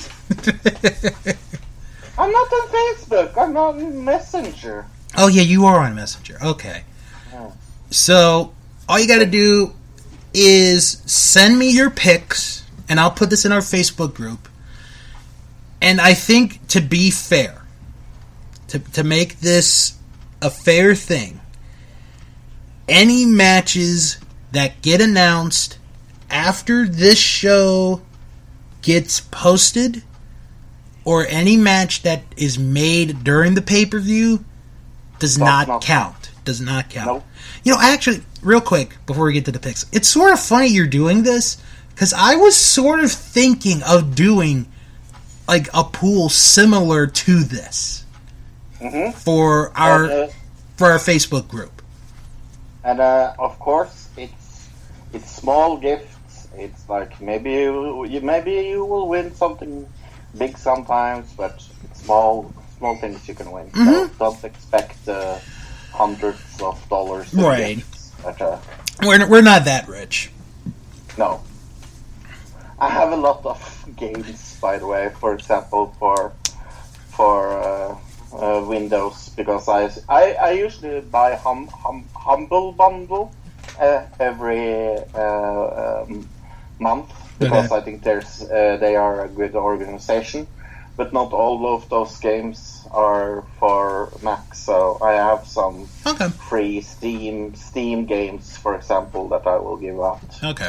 I'm not on Facebook. I'm on Messenger. Oh yeah, you are on Messenger. Okay. Yeah. So all you got to do is send me your pics, and I'll put this in our Facebook group. And I think, to be fair, to to make this a fair thing, any matches that get announced after this show gets posted, or any match that is made during the pay-per-view, does not, not count. Does not count. Nope. You know, actually, real quick, before we get to the picks, it's sort of funny you're doing this, because I was sort of thinking of doing like a pool similar to this mm-hmm. for our uh, for our Facebook group. And uh, of course, it's it's small gifts. It's like maybe you, you maybe you will win something big sometimes, but small small things you can win. Mm-hmm. So don't expect uh, hundreds of dollars. Of right. Gifts, but, uh, we're we're not that rich. No. I have a lot of games, by the way. For example, for for uh, uh, Windows, because I, I, I usually buy hum, hum, Humble Bundle uh, every uh, um, month, because okay. I think there's uh, they are a good organization. But not all of those games are for Mac, so I have some okay. free Steam Steam games, for example, that I will give out. Okay.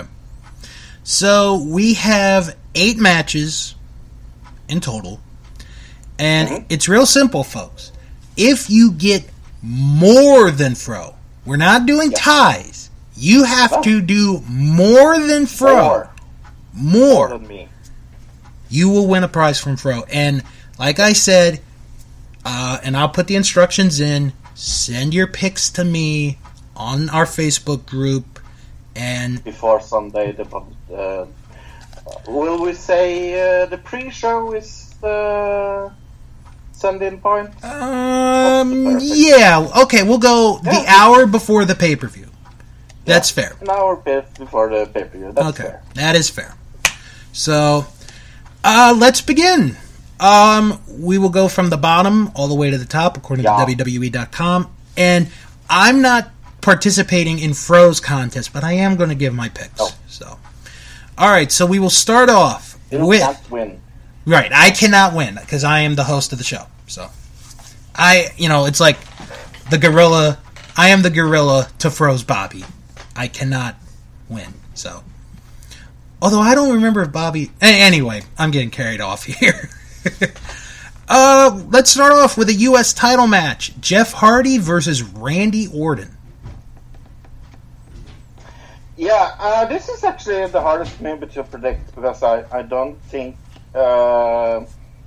So we have eight matches in total, and mm-hmm. it's real simple, folks. If you get more than Fro, we're not doing yeah. ties. You have oh. to do more than Fro. More. More. More than me. You will win a prize from Fro. And like I said, uh, and I'll put the instructions in, send your pics to me on our Facebook group. And before Sunday, the uh, will we say uh, the pre-show is the send-in point? Um, yeah. Okay, we'll go yeah. the hour before the pay-per-view. That's yeah, fair. An hour before the pay-per-view. That's okay, fair. That is fair. So, uh, let's begin. Um, we will go from the bottom all the way to the top, according yeah. to W W E dot com. And I'm not participating in Fro's contest, but I am going to give my picks. Oh. So, all right. So we will start off you with. Can't win. Right, I cannot win because I am the host of the show. So, I, you know, it's like the gorilla. I am the gorilla to Fro's Bobby. I cannot win. So, although I don't remember if Bobby. Anyway, I'm getting carried off here. uh, let's start off with a U S title match: Jeff Hardy versus Randy Orton. Yeah, uh, this is actually the hardest maybe to predict, because I, I don't think uh,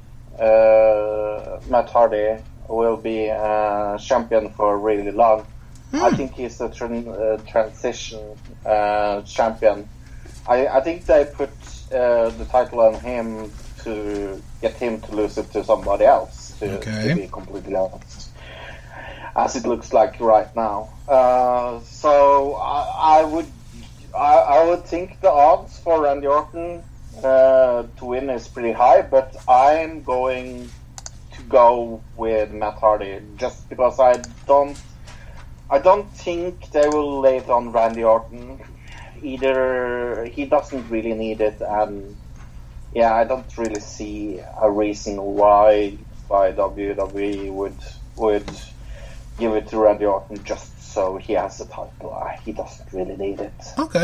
uh, Matt Hardy will be uh, champion for really long. Hmm. I think he's a tran- uh, transition uh, champion, I, I think they put uh, the title on him to get him to lose it to somebody else, to, Okay. to be completely honest, as it looks like right now. Uh, so I, I would I, I would think the odds for Randy Orton uh, to win is pretty high, but I'm going to go with Matt Hardy just because I don't I don't think they will lay it on Randy Orton. Either he doesn't really need it, and yeah, I don't really see a reason why why W W E would would give it to Randy Orton just so he has the title. Uh, He doesn't really need it. Okay.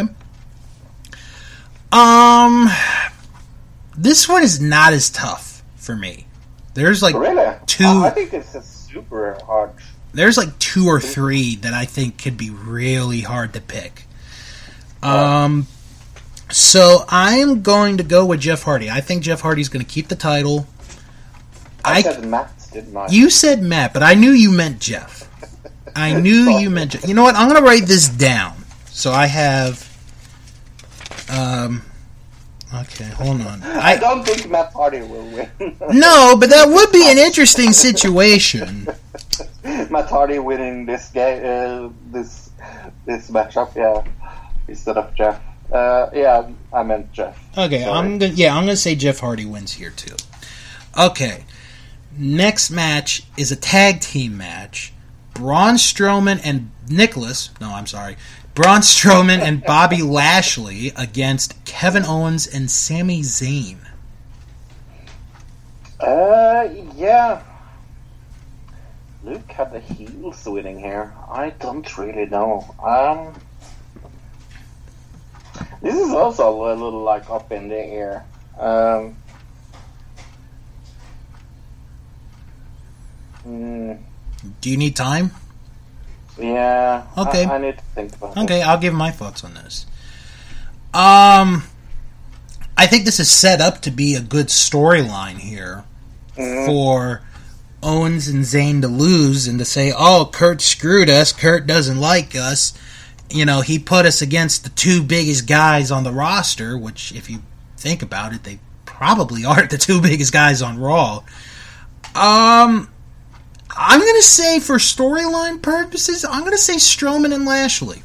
Um, this one is not as tough for me. There's like Really? two. I I think this is super hard. There's like two or three that I think could be really hard to pick. Um, so I'm going to go with Jeff Hardy. I think Jeff Hardy's going to keep the title. I, I said Matt, didn't I? You said Matt, but I knew you meant Jeff. I knew you meant Jeff. You know what? I'm going to write this down. So I have. Um. Okay, hold on. I I don't think Matt Hardy will win. no, but that would be an interesting situation. Matt Hardy winning this game, uh, this this matchup, yeah, instead of Jeff. Uh, yeah, I meant Jeff. Okay, Sorry. I'm gonna yeah, I'm gonna say Jeff Hardy wins here too. Okay, next match is a tag team match. Braun Strowman and Nicholas. No, I'm sorry. Braun Strowman and Bobby Lashley against Kevin Owens and Sami Zayn. Uh, yeah. Luke had the heels winning here. I don't really know. Um, this is also a little like up in the air. Um, mm, Do you need time? yeah. Okay. I, I need to think about it. Okay, I'll give my thoughts on this. Um, I think this is set up to be a good storyline here Mhm. for Owens and Zayn to lose and to say, oh, Kurt screwed us. Kurt doesn't like us. You know, he put us against the two biggest guys on the roster, which, if you think about it, they probably are the two biggest guys on Raw. Um, I'm going to say, for storyline purposes, I'm going to say Strowman and Lashley.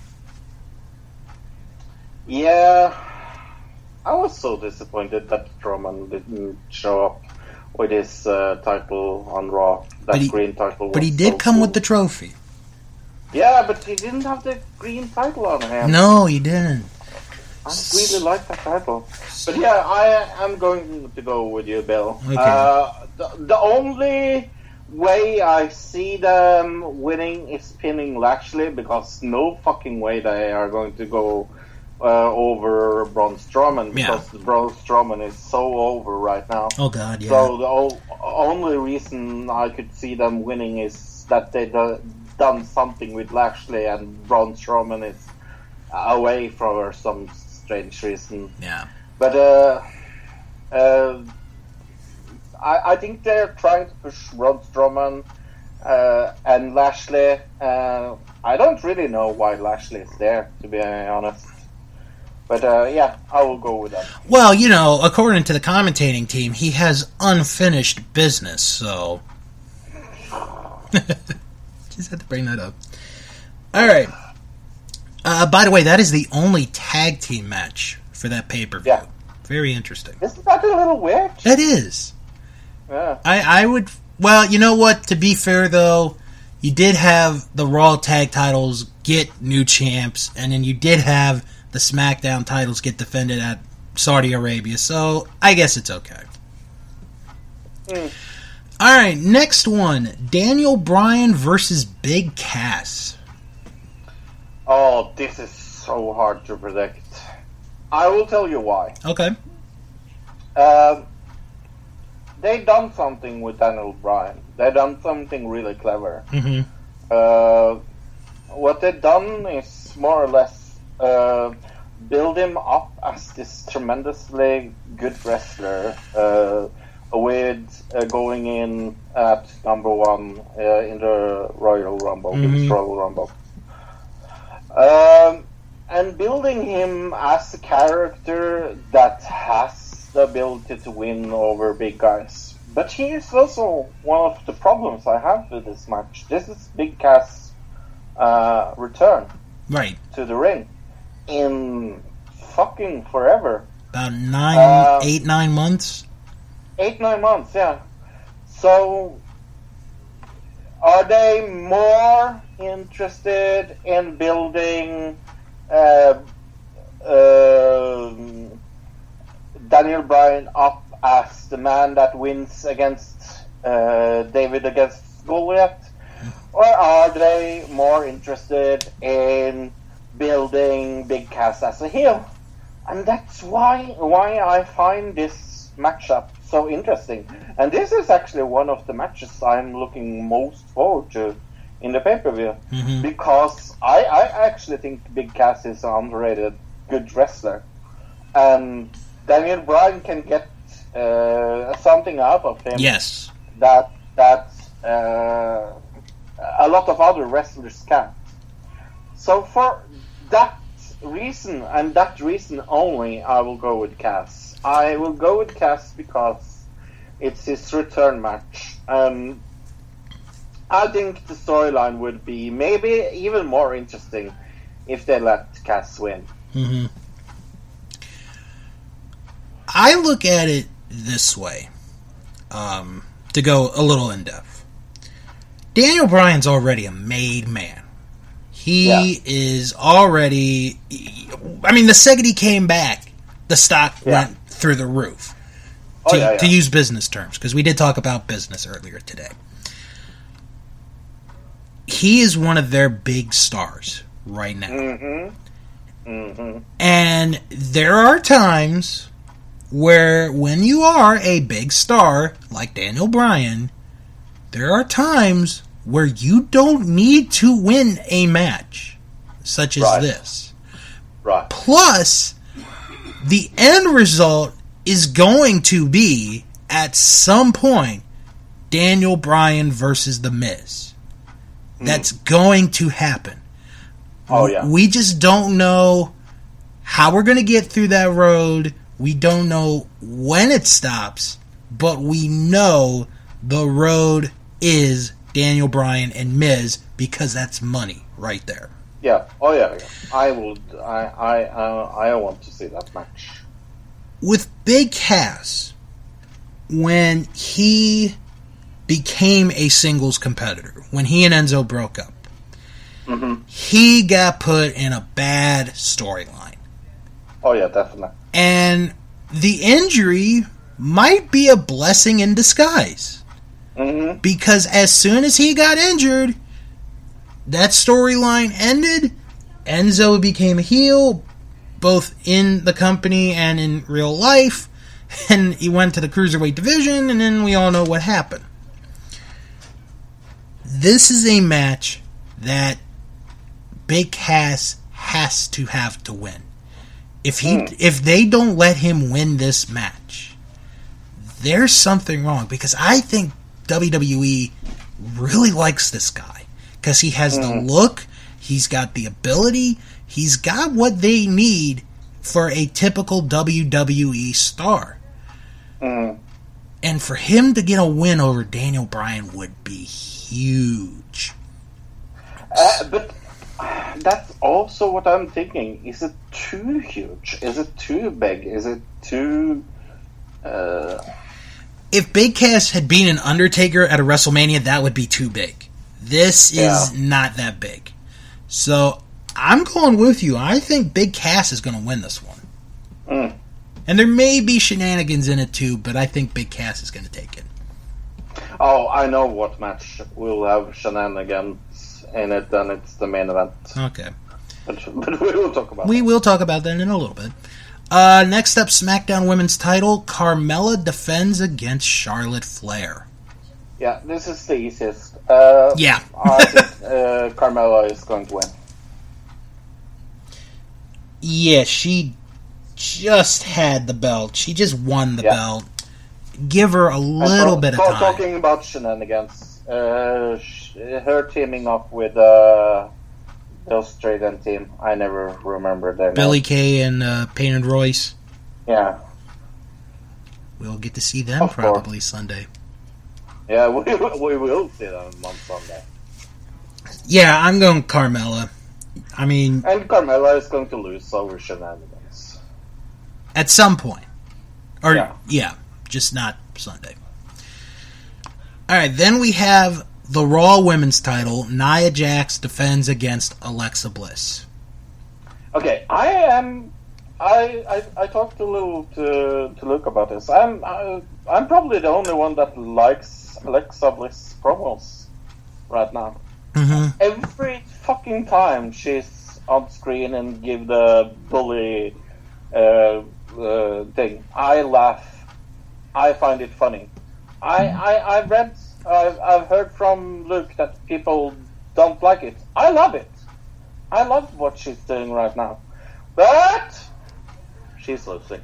Yeah, I was so disappointed that Strowman didn't show up with his uh, title on Raw. That But he- green title. But he was did so come cool. with the trophy. Yeah, but he didn't have the green title on him. No, he didn't. I really like that title. But yeah, I am going to go with you, Bill. Okay. Uh, the, the only way I see them winning is pinning Lashley, because no fucking way they are going to go uh, over Braun Strowman, Yeah. because Braun Strowman is so over right now. Oh, God, yeah. So the o- only reason I could see them winning is that they do- done something with Lashley and Braun Strowman is away for some strange reason. Yeah. But uh, uh, I, I think they're trying to push Braun Strowman uh, and Lashley. Uh, I don't really know why Lashley is there, to be honest. But uh, yeah, I will go with that. Well, you know, according to the commentating team, he has unfinished business, so... Just had to bring that up. Alright. Uh, by the way, that is the only tag team match for that pay-per-view. Yeah. Very interesting. Isn't that a little weird? That is. Yeah. I, I would... Well, you know what? To be fair, though, you did have the Raw tag titles get new champs, and then you did have the SmackDown titles get defended at Saudi Arabia, so I guess it's okay. Mm. Alright, next one. Daniel Bryan versus Big Cass. Oh, this is so hard to predict. I will tell you why. Okay. Um, they done something with Daniel Bryan. They done something really clever. Mm-hmm. Uh, what they done is more or less uh, build him up as this tremendously good wrestler, uh, with uh, going in at number one uh, in the Royal Rumble, Mhm. Women's Royal Rumble. Um, and building him as a character that has the ability to win over big guys. But he is also one of the problems I have with this match. This is Big Cass' uh, return right to the ring in fucking forever. about nine Uh, eight nine months. Eight, nine months, yeah. So, are they more interested in building uh, uh, Daniel Bryan up as the man that wins against uh, David against Goliath? Or are they more interested in building Big Cass as a heel? And that's why why I find this matchup so interesting. And this is actually one of the matches I'm looking most forward to in the pay-per-view. Mm-hmm. Because I, I actually think Big Cass is an underrated good wrestler. And Daniel Bryan can get uh, something out of him Yes. that that uh, a lot of other wrestlers can't. So for that reason, and that reason only, I will go with Cass. I will go with Cass because it's his return match. Um, I think the storyline would be maybe even more interesting if they let Cass win. Mm-hmm. I look at it this way, um, to go a little in depth. Daniel Bryan's already a made man. He Yeah. is already. I mean, the second he came back, the stock Yeah. went through the roof. Oh, To, yeah, yeah. to use business terms, because we did talk about business earlier today. He is one of their big stars right now. Mm-hmm. Mm-hmm. And there are times where when you are a big star like Daniel Bryan, there are times where you don't need to win a match such as Right. this. Right. Plus, the end result is going to be, at some point, Daniel Bryan versus The Miz. That's going to happen. Oh, yeah. We just don't know how we're going to get through that road. We don't know when it stops, but we know the road is Daniel Bryan and Miz, because that's money right there. Yeah. Oh, yeah. yeah. I will. I. I. Uh, I want to see that match. With Big Cass, when he became a singles competitor, when he and Enzo broke up, Mm-hmm. he got put in a bad storyline. Oh, yeah, definitely. And the injury might be a blessing in disguise. Mm-hmm. Because as soon as he got injured, that storyline ended. Enzo became a heel, both in the company and in real life. And he went to the Cruiserweight division, and then we all know what happened. This is a match that Big Cass has to have to win. If he, Mm. if they don't let him win this match, there's something wrong. Because I think W W E really likes this guy. Because he has Mm. the look, he's got the ability, he's got what they need for a typical W W E star. Mm. And for him to get a win over Daniel Bryan would be huge. Uh, but that's also what I'm thinking. Is it too huge? Is it too big? Is it too... Uh... If Big Cass had been an Undertaker at a WrestleMania, that would be too big. This is Yeah. not that big. So, I'm going with you. I think Big Cass is going to win this one. Mm. And there may be shenanigans in it too, but I think Big Cass is going to take it. Oh, I know what match will have shenanigans in it, and it's the main event. Okay. But, but we will talk about We that. will talk about that in a little bit. Uh, next up, SmackDown Women's title. Carmella defends against Charlotte Flair. Yeah, this is the easiest. Uh, Yeah. I think uh, Carmella is going to win. Yeah, she just had the belt. She just won the Yeah. belt. Give her a little And bit of so- time. Talking about shenanigans, uh, sh- her teaming up with uh, those Trident team. I never remember their Billy names. Kay and uh, Payne and Royce. Yeah. We'll get to see them Of probably course. Sunday. Yeah, we, we will see them on Sunday. Yeah, I'm going Carmella. I mean, And Carmella is going to lose over shenanigans. at some point. Or, Yeah. yeah, just not Sunday. Alright, then we have the Raw Women's title. Nia Jax defends against Alexa Bliss. Okay, I am. I I, I talked a little to to Luke about this. I'm I, I'm probably the only one that likes Alexa Bliss promos right now. Mm-hmm. Every fucking time she's on screen and give the bully uh, uh, thing, I laugh. I find it funny. I I I've read. I've I've heard from Luke that people don't like it. I love it. I love what she's doing right now, but she's losing.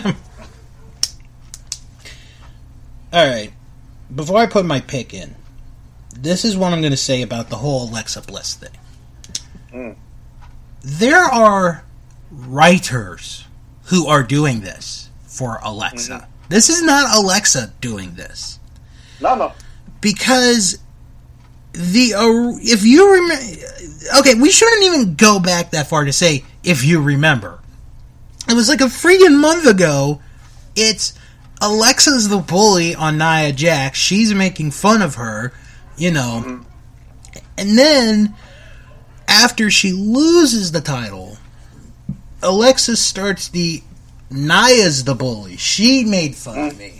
Alright, before I put my pick in, this is what I'm going to say about the whole Alexa Bliss thing. Mm. There are writers who are doing this for Alexa. Mm-hmm. This is not Alexa doing this. No, no. Because the uh, if you remember, okay, we shouldn't even go back that far to say if you remember. It was like a freaking month ago. It's Alexa's the bully on Nia Jax. She's making fun of her, you know. Mm-hmm. And then after she loses the title, Alexa starts the Nia's the bully. She made fun mm-hmm. of me.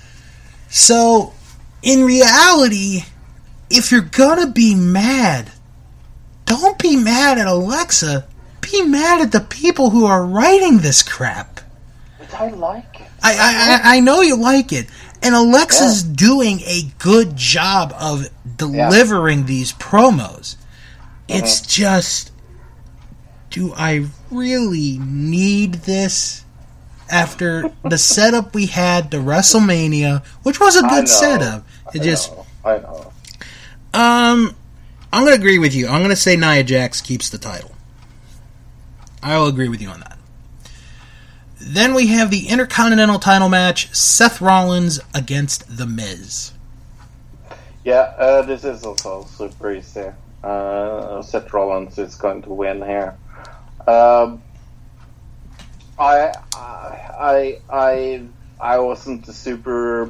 So in reality, if you're gonna be mad, don't be mad at Alexa. Be mad at the people who are writing this crap. But I like it. I I, I know you like it, and Alexa's yeah. doing a good job of delivering yeah. these promos. Mm-hmm. It's just, do I really need this? After the setup we had to WrestleMania, which was a good setup, it I just. Know, I know. Um, I'm gonna agree with you. I'm gonna say Nia Jax keeps the title. I will agree with you on that. Then we have the Intercontinental title match: Seth Rollins against The Miz. Yeah, uh, this is also super easy. Uh, Seth Rollins is going to win here. Um. I, I, I, I wasn't a super.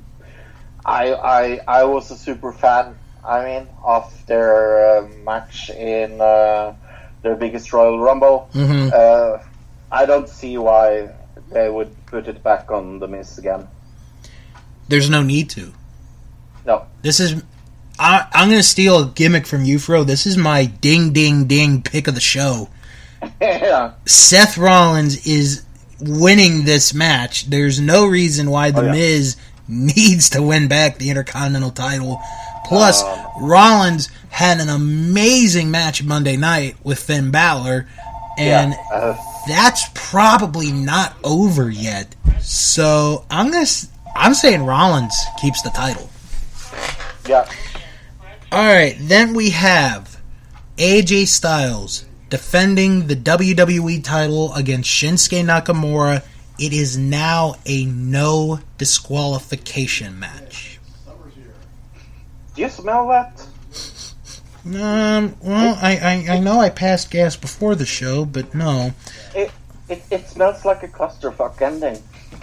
I, I, I was a super fan. I mean, of their uh, match in uh, their biggest Royal Rumble. Mm-hmm. Uh, I don't see why they would put it back on The Miz again. There's no need to. No. This is. I, I'm going to steal a gimmick from you, Fro. This is my ding, ding, ding pick of the show. Yeah. Seth Rollins is winning this match. There's no reason why The oh, yeah. Miz needs to win back the Intercontinental title. Plus, um, Rollins had an amazing match Monday night with Finn Balor, and yeah. uh, that's probably not over yet. So I'm gonna, I'm saying Rollins keeps the title. Yeah. All right, then we have A J Styles defending the W W E title against Shinsuke Nakamura. It is now a no disqualification match. Do you smell that? Um, well, I, I, I know I passed gas before the show, but no. It it, it smells like a clusterfuck ending.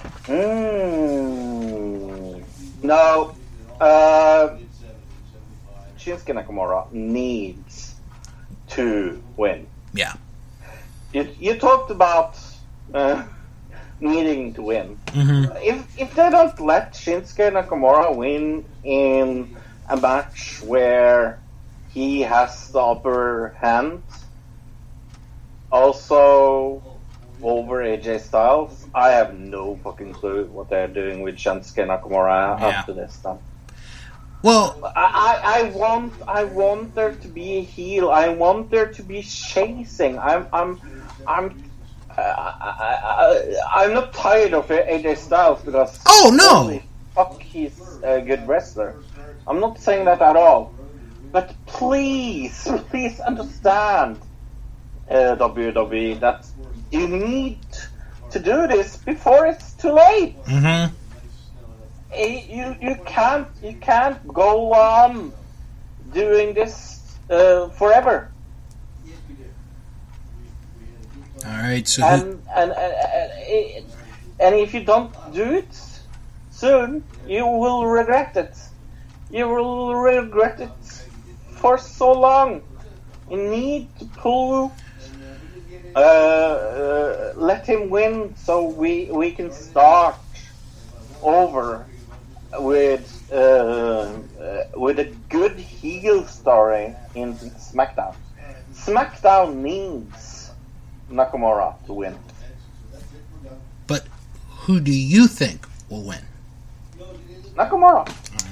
Mmm. No. Uh, Shinsuke Nakamura needs to win. Yeah. You, you talked about uh, needing to win. Mm-hmm. If if they don't let Shinsuke Nakamura win in a match where he has the upper hand, also over A J Styles, I have no fucking clue what they're doing with Shinsuke Nakamura yeah. after this stuff. Well, I, I, I want I want there to be a heel. I want there to be chasing. I'm I'm I'm uh, I, I, I'm not tired of A J Styles because oh no, holy fuck, he's a good wrestler. I'm not saying that at all. But please, please understand. uh, W W E, that you need to do this before it's too late. Mm-hmm. You you can't you can't go on doing this uh, forever. All right, so and, who... and, and, and and if you don't do it soon, you will regret it. You will regret it for so long. You need to pull, uh, uh, let him win, so we we can start over with uh, uh, with a good heel story in SmackDown. SmackDown needs Nakamura to win. But who do you think will win? Nakamura.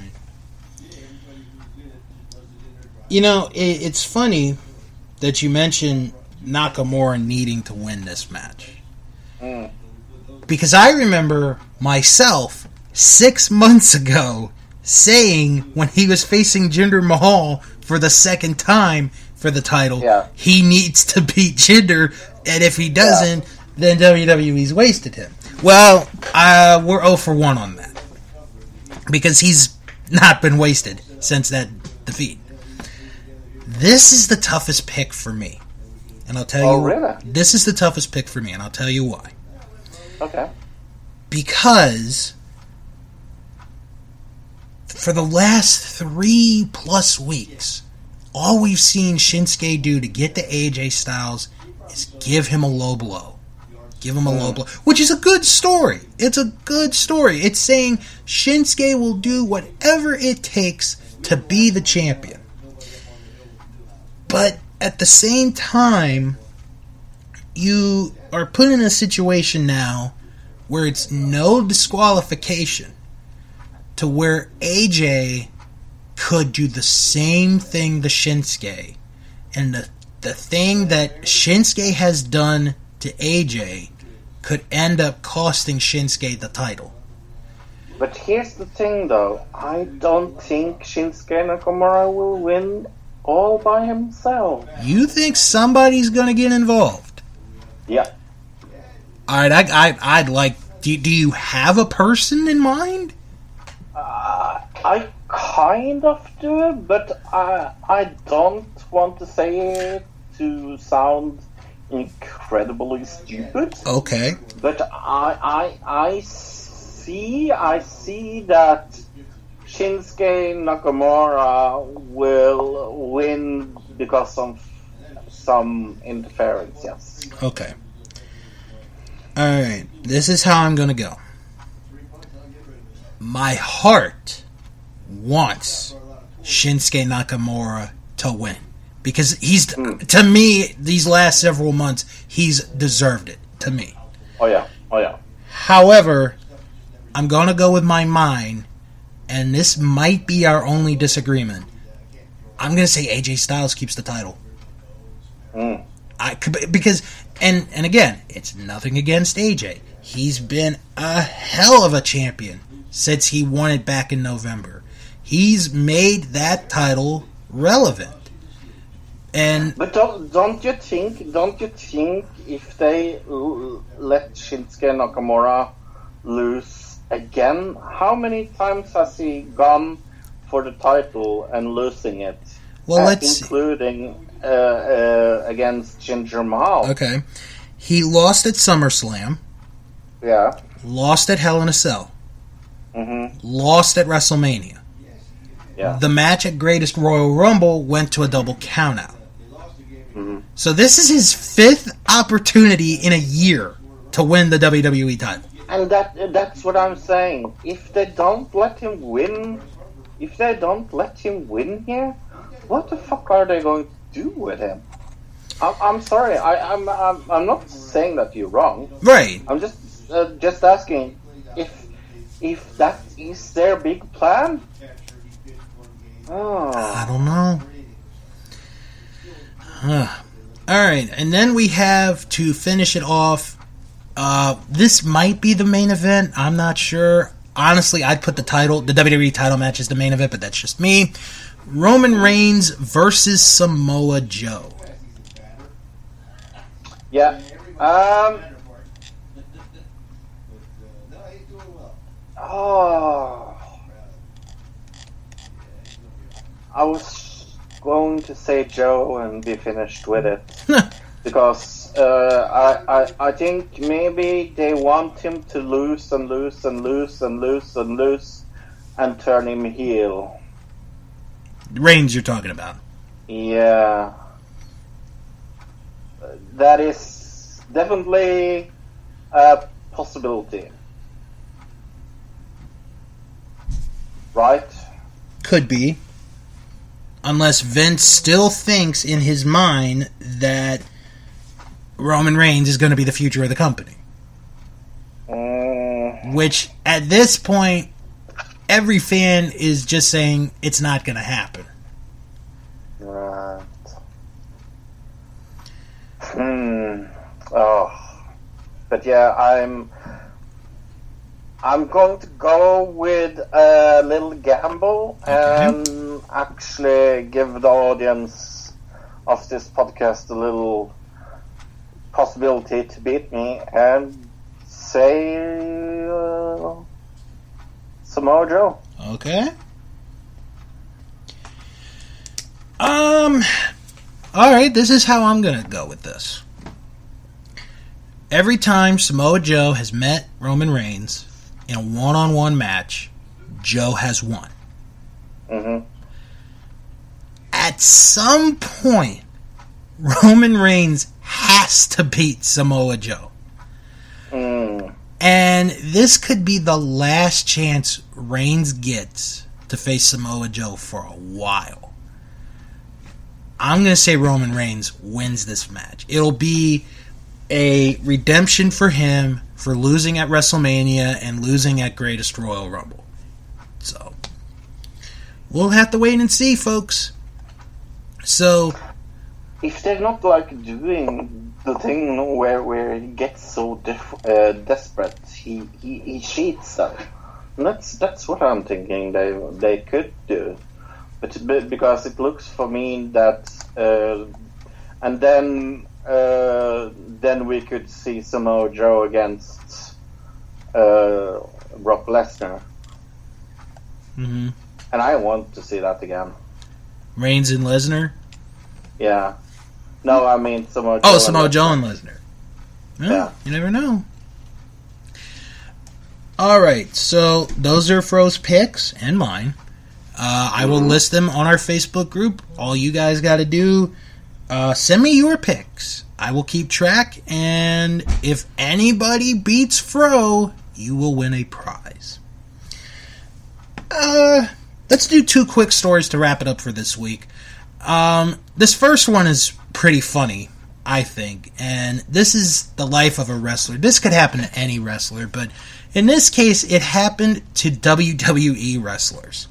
You know, it, it's funny that you mention Nakamura needing to win this match. Mm. Because I remember myself six months ago saying when he was facing Jinder Mahal for the second time for the title, yeah. he needs to beat Jinder, and if he doesn't, yeah. then W W E's wasted him. Well, uh, we're oh for one on that. Because he's not been wasted since that defeat. This is the toughest pick for me. And I'll tell oh, you... Really? This is the toughest pick for me, and I'll tell you why. Okay. Because for the last three plus weeks, all we've seen Shinsuke do to get to A J Styles is give him a low blow. Give him a mm. low blow. Which is a good story. It's a good story. It's saying Shinsuke will do whatever it takes to be the champion. But at the same time, you are put in a situation now where it's no disqualification to where A J could do the same thing to Shinsuke. And the, the thing that Shinsuke has done to A J could end up costing Shinsuke the title. But here's the thing, though. I don't think Shinsuke Nakamura will win all by himself. You think somebody's going to get involved? Yeah. All right, I, I, I'd like... Do, do you have a person in mind? Uh, I kind of do, but I, I don't want to say it to sound incredibly stupid. Okay. But I, I, I see, I see that Shinsuke Nakamura will win because of some interference, yes. Okay. Alright, this is how I'm going to go. My heart wants Shinsuke Nakamura to win. Because he's, mm. to me, these last several months, he's deserved it, to me. Oh yeah, oh yeah. However, I'm going to go with my mind, and this might be our only disagreement. I'm going to say A J Styles keeps the title. Mm. I because and and again, it's nothing against A J. He's been a hell of a champion since he won it back in November. He's made that title relevant. And but don't, don't you think? Don't you think if they l- let Shinsuke Nakamura lose again, how many times has he gone for the title and losing it? Well, uh, let's including uh, uh, against Jinder Mahal. Okay, he lost at SummerSlam. Yeah. Lost at Hell in a Cell. Mm-hmm. Lost at WrestleMania. Yeah. The match at Greatest Royal Rumble went to a double countout. Mm-hmm. So this is his fifth opportunity in a year to win the W W E title. And that that's what I'm saying. If they don't let him win, if they don't let him win here, what the fuck are they going to do with him? I'm, I'm sorry. I, I'm, I'm I'm not saying that you're wrong. Right. I'm just uh, just asking if if that is their big plan. Oh. I don't know. Huh. All right, and then we have to finish it off. Uh, this might be the main event. I'm not sure. Honestly, I'd put the title, the W W E title match as the main event, but that's just me. Roman Reigns versus Samoa Joe. Yeah. Um. Oh. I was going to say Joe and be finished with it. Because uh, I, I I think maybe they want him to lose and lose and lose and lose and lose and turn him heel. Reigns you're talking about. Yeah. That is definitely a possibility. Right? Could be. Unless Vince still thinks in his mind that Roman Reigns is going to be the future of the company. Mm. Which, at this point, every fan is just saying it's not going to happen. Right. Hmm. Oh. But yeah, I'm... I'm going to go with a little gamble Okay. and actually give the audience of this podcast a little possibility to beat me and say uh, Samoa Joe. Okay. Um. Alright, this is how I'm going to go with this. Every time Samoa Joe has met Roman Reigns in a one-on-one match, Joe has won. Mm-hmm. At some point, Roman Reigns has to beat Samoa Joe. Mm. And this could be the last chance Reigns gets to face Samoa Joe for a while. I'm going to say Roman Reigns wins this match. It'll be a redemption for him for losing at WrestleMania and losing at Greatest Royal Rumble. So, we'll have to wait and see, folks. So, if they're not like doing the thing where where he gets so def- uh, desperate, he, he he cheats them. And that's that's what I'm thinking they they could do, but, but because it looks for me that uh, and then uh, then we could see Samoa Joe against uh, Brock Lesnar, mm-hmm. and I want to see that again. Reigns and Lesnar. Yeah. No, I mean Samoa Joe. Oh, Samoa Joe and Lesnar. Well, yeah. You never know. Alright, so those are Fro's picks and mine. Uh, I will mm-hmm. list them on our Facebook group. All you guys got to do, uh, send me your picks. I will keep track, and if anybody beats Fro, you will win a prize. Uh, let's do two quick stories to wrap it up for this week. Um, this first one is pretty funny, I think, and this is the life of a wrestler. This could happen to any wrestler, but in this case, it happened to W W E wrestlers.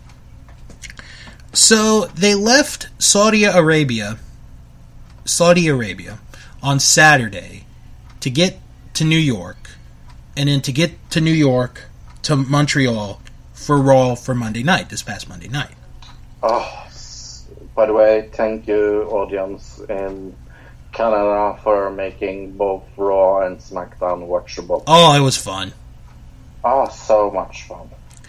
So, they left Saudi Arabia, Saudi Arabia, on Saturday to get to New York, and then to get to New York to Montreal for Raw for Monday night, this past Monday night. Oh, by the way, thank you, audience in Canada, for making both Raw and SmackDown watchable. Oh, it was fun. Oh, so much fun.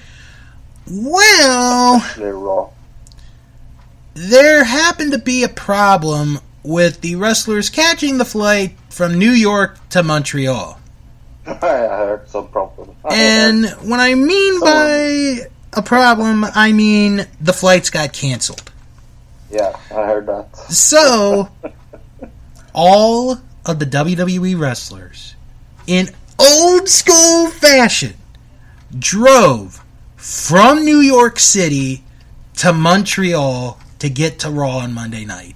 Well, Especially Raw. There happened to be a problem with the wrestlers catching the flight from New York to Montreal. I heard some problem. And when I mean by a problem, I mean the flights got canceled. Yeah, I heard that. So, all of the W W E wrestlers, in old school fashion, drove from New York City to Montreal to get to Raw on Monday night.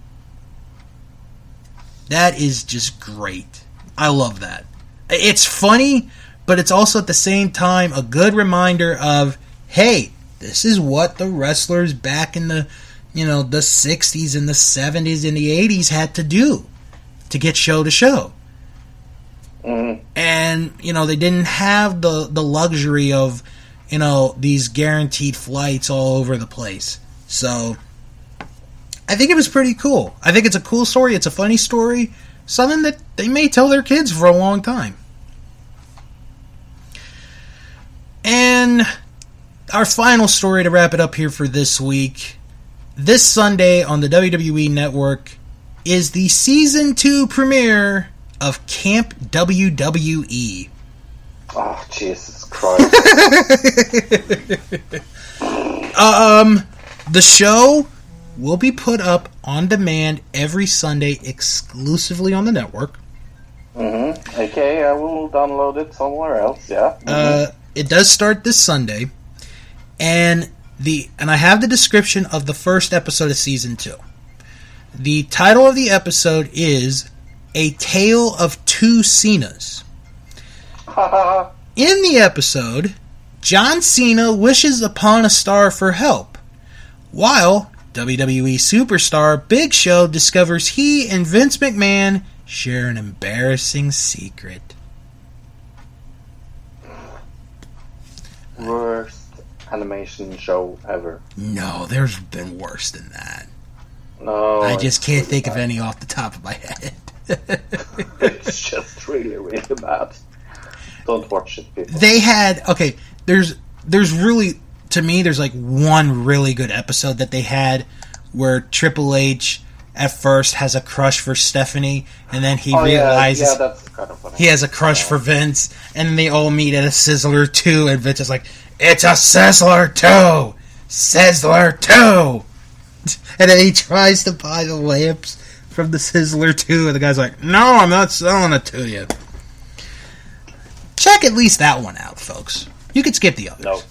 That is just great. I love that. It's funny, but it's also at the same time a good reminder of, hey, this is what the wrestlers back in the, you know, the sixties and the seventies and the eighties had to do to get show to show. Mm-hmm. And, you know, they didn't have the, the luxury of, you know, these guaranteed flights all over the place. So, I think it was pretty cool. I think it's a cool story. It's a funny story. something that they may tell their kids for a long time. And our final story to wrap it up here for this week. This Sunday on the W W E Network is the Season two premiere of Camp W W E. Oh, Jesus Christ. um, the show will be put up on demand every Sunday exclusively on the network. Mm-hmm. Okay, I will download it somewhere else, yeah. Mm-hmm. Uh, it does start this Sunday. And the and I have the description of the first episode of Season two. The title of the episode is A Tale of Two Cenas. In the episode, John Cena wishes upon a star for help, while W W E superstar Big Show discovers he and Vince McMahon share an embarrassing secret. Worst animation show ever. No, there's been worse than that. No, I just can't really think bad. of any off the top of my head. It's just really, really bad. Don't watch it, people. They had okay. There's there's really to me there's like one really good episode that they had where Triple H at first has a crush for Stephanie, and then he oh, realizes yeah, yeah, that's kind of funny. he has a crush for Vince, and then they all meet at a Sizzler two, and Vince is like, "It's a Sizzler two, Sizzler two," and then he tries to buy the lamps from the Sizzler two, and the guy's like, "No, I'm not selling it to you." Check at least that one out, folks. You could skip the others. No.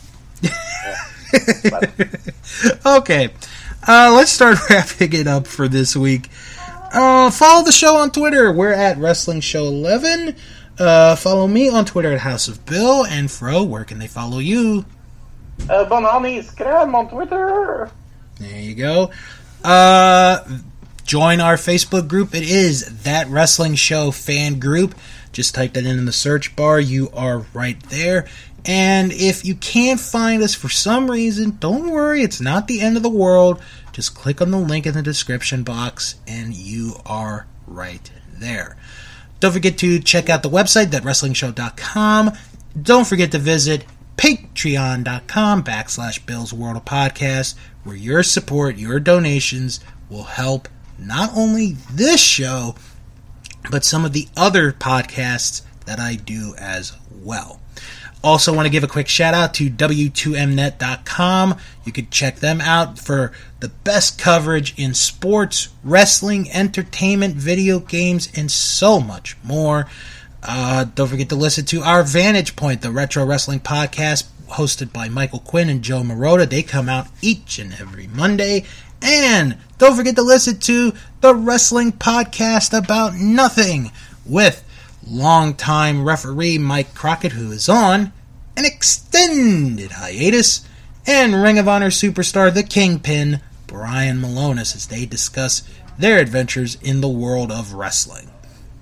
Okay, uh, let's start wrapping it up for this week. Uh, follow the show on Twitter. We're at Wrestling Show eleven. Uh, follow me on Twitter at House of Bill. And Fro, where can they follow you? Uh, Bananis Crème on Twitter. There you go. Uh, join our Facebook group. It is That Wrestling Show Fan Group. Just type that in in the search bar. You are right there. And if you can't find us for some reason, don't worry. It's not the end of the world. Just click on the link in the description box and you are right there. Don't forget to check out the website, that wrestling show dot com. Don't forget to visit patreon.com backslash Bill's World of Podcast, where your support, your donations will help not only this show, but some of the other podcasts that I do as well. Also want to give a quick shout out to W two M net dot com. You can check them out for the best coverage in sports, wrestling, entertainment, video games, and so much more. Uh, don't forget to listen to our Vantage Point, the Retro Wrestling Podcast, hosted by Michael Quinn and Joe Marotta. They come out each and every Monday. And don't forget to listen to the Wrestling Podcast About Nothing with longtime referee Mike Crockett, who is on an extended hiatus, and Ring of Honor superstar The Kingpin, Brian Malonis, as they discuss their adventures in the world of wrestling.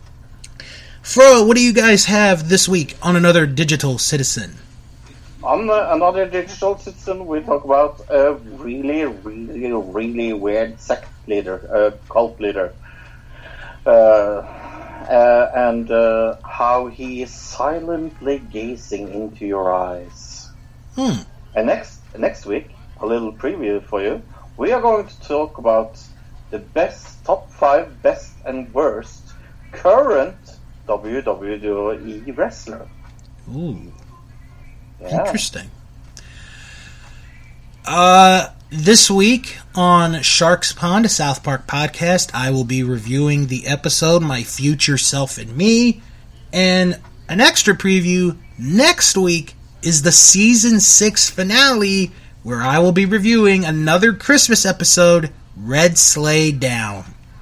Fro, what do you guys have this week on Another Digital Citizen? On uh, Another Digital Citizen, we talk about a really, really, really weird sect leader, uh, cult leader. Uh, Uh, and uh, how he is silently gazing into your eyes. Hmm. And next next week, a little preview for you, we are going to talk about the best, top five best and worst current W W E wrestler. Ooh. Yeah. Interesting. Uh, this week on Sharks Pond, a South Park podcast, I will be reviewing the episode My Future Self and Me. And an extra preview next week is the season six finale, where I will be reviewing another Christmas episode, Red Sleigh Down.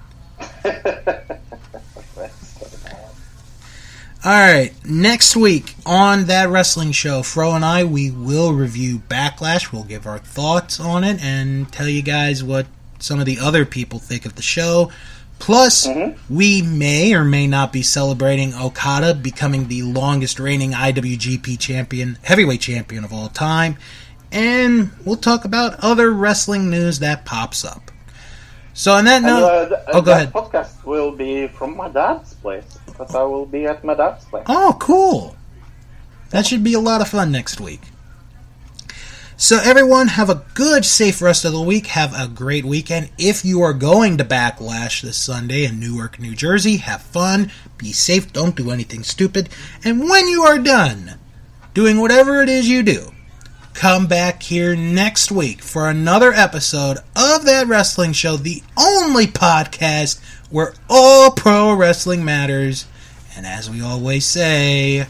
Alright, next week on That Wrestling Show, Fro and I, we will review Backlash. We'll give our thoughts on it and tell you guys what some of the other people think of the show. Plus, mm-hmm. we may or may not be celebrating Okada becoming the longest reigning I W G P champion, heavyweight champion of all time. And we'll talk about other wrestling news that pops up. So on that And, note, uh, th- oh, go that ahead. podcast will be from my dad's place, because I will be at my dad's place. Oh, cool. That should be a lot of fun next week. So everyone, have a good, safe rest of the week. Have a great weekend. If you are going to Backlash this Sunday in Newark, New Jersey, have fun. Be safe. Don't do anything stupid. And when you are done doing whatever it is you do, come back here next week for another episode of That Wrestling Show, the only podcast where all pro wrestling matters. And as we always say,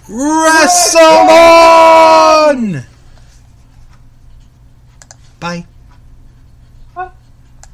wrestle on! Bye.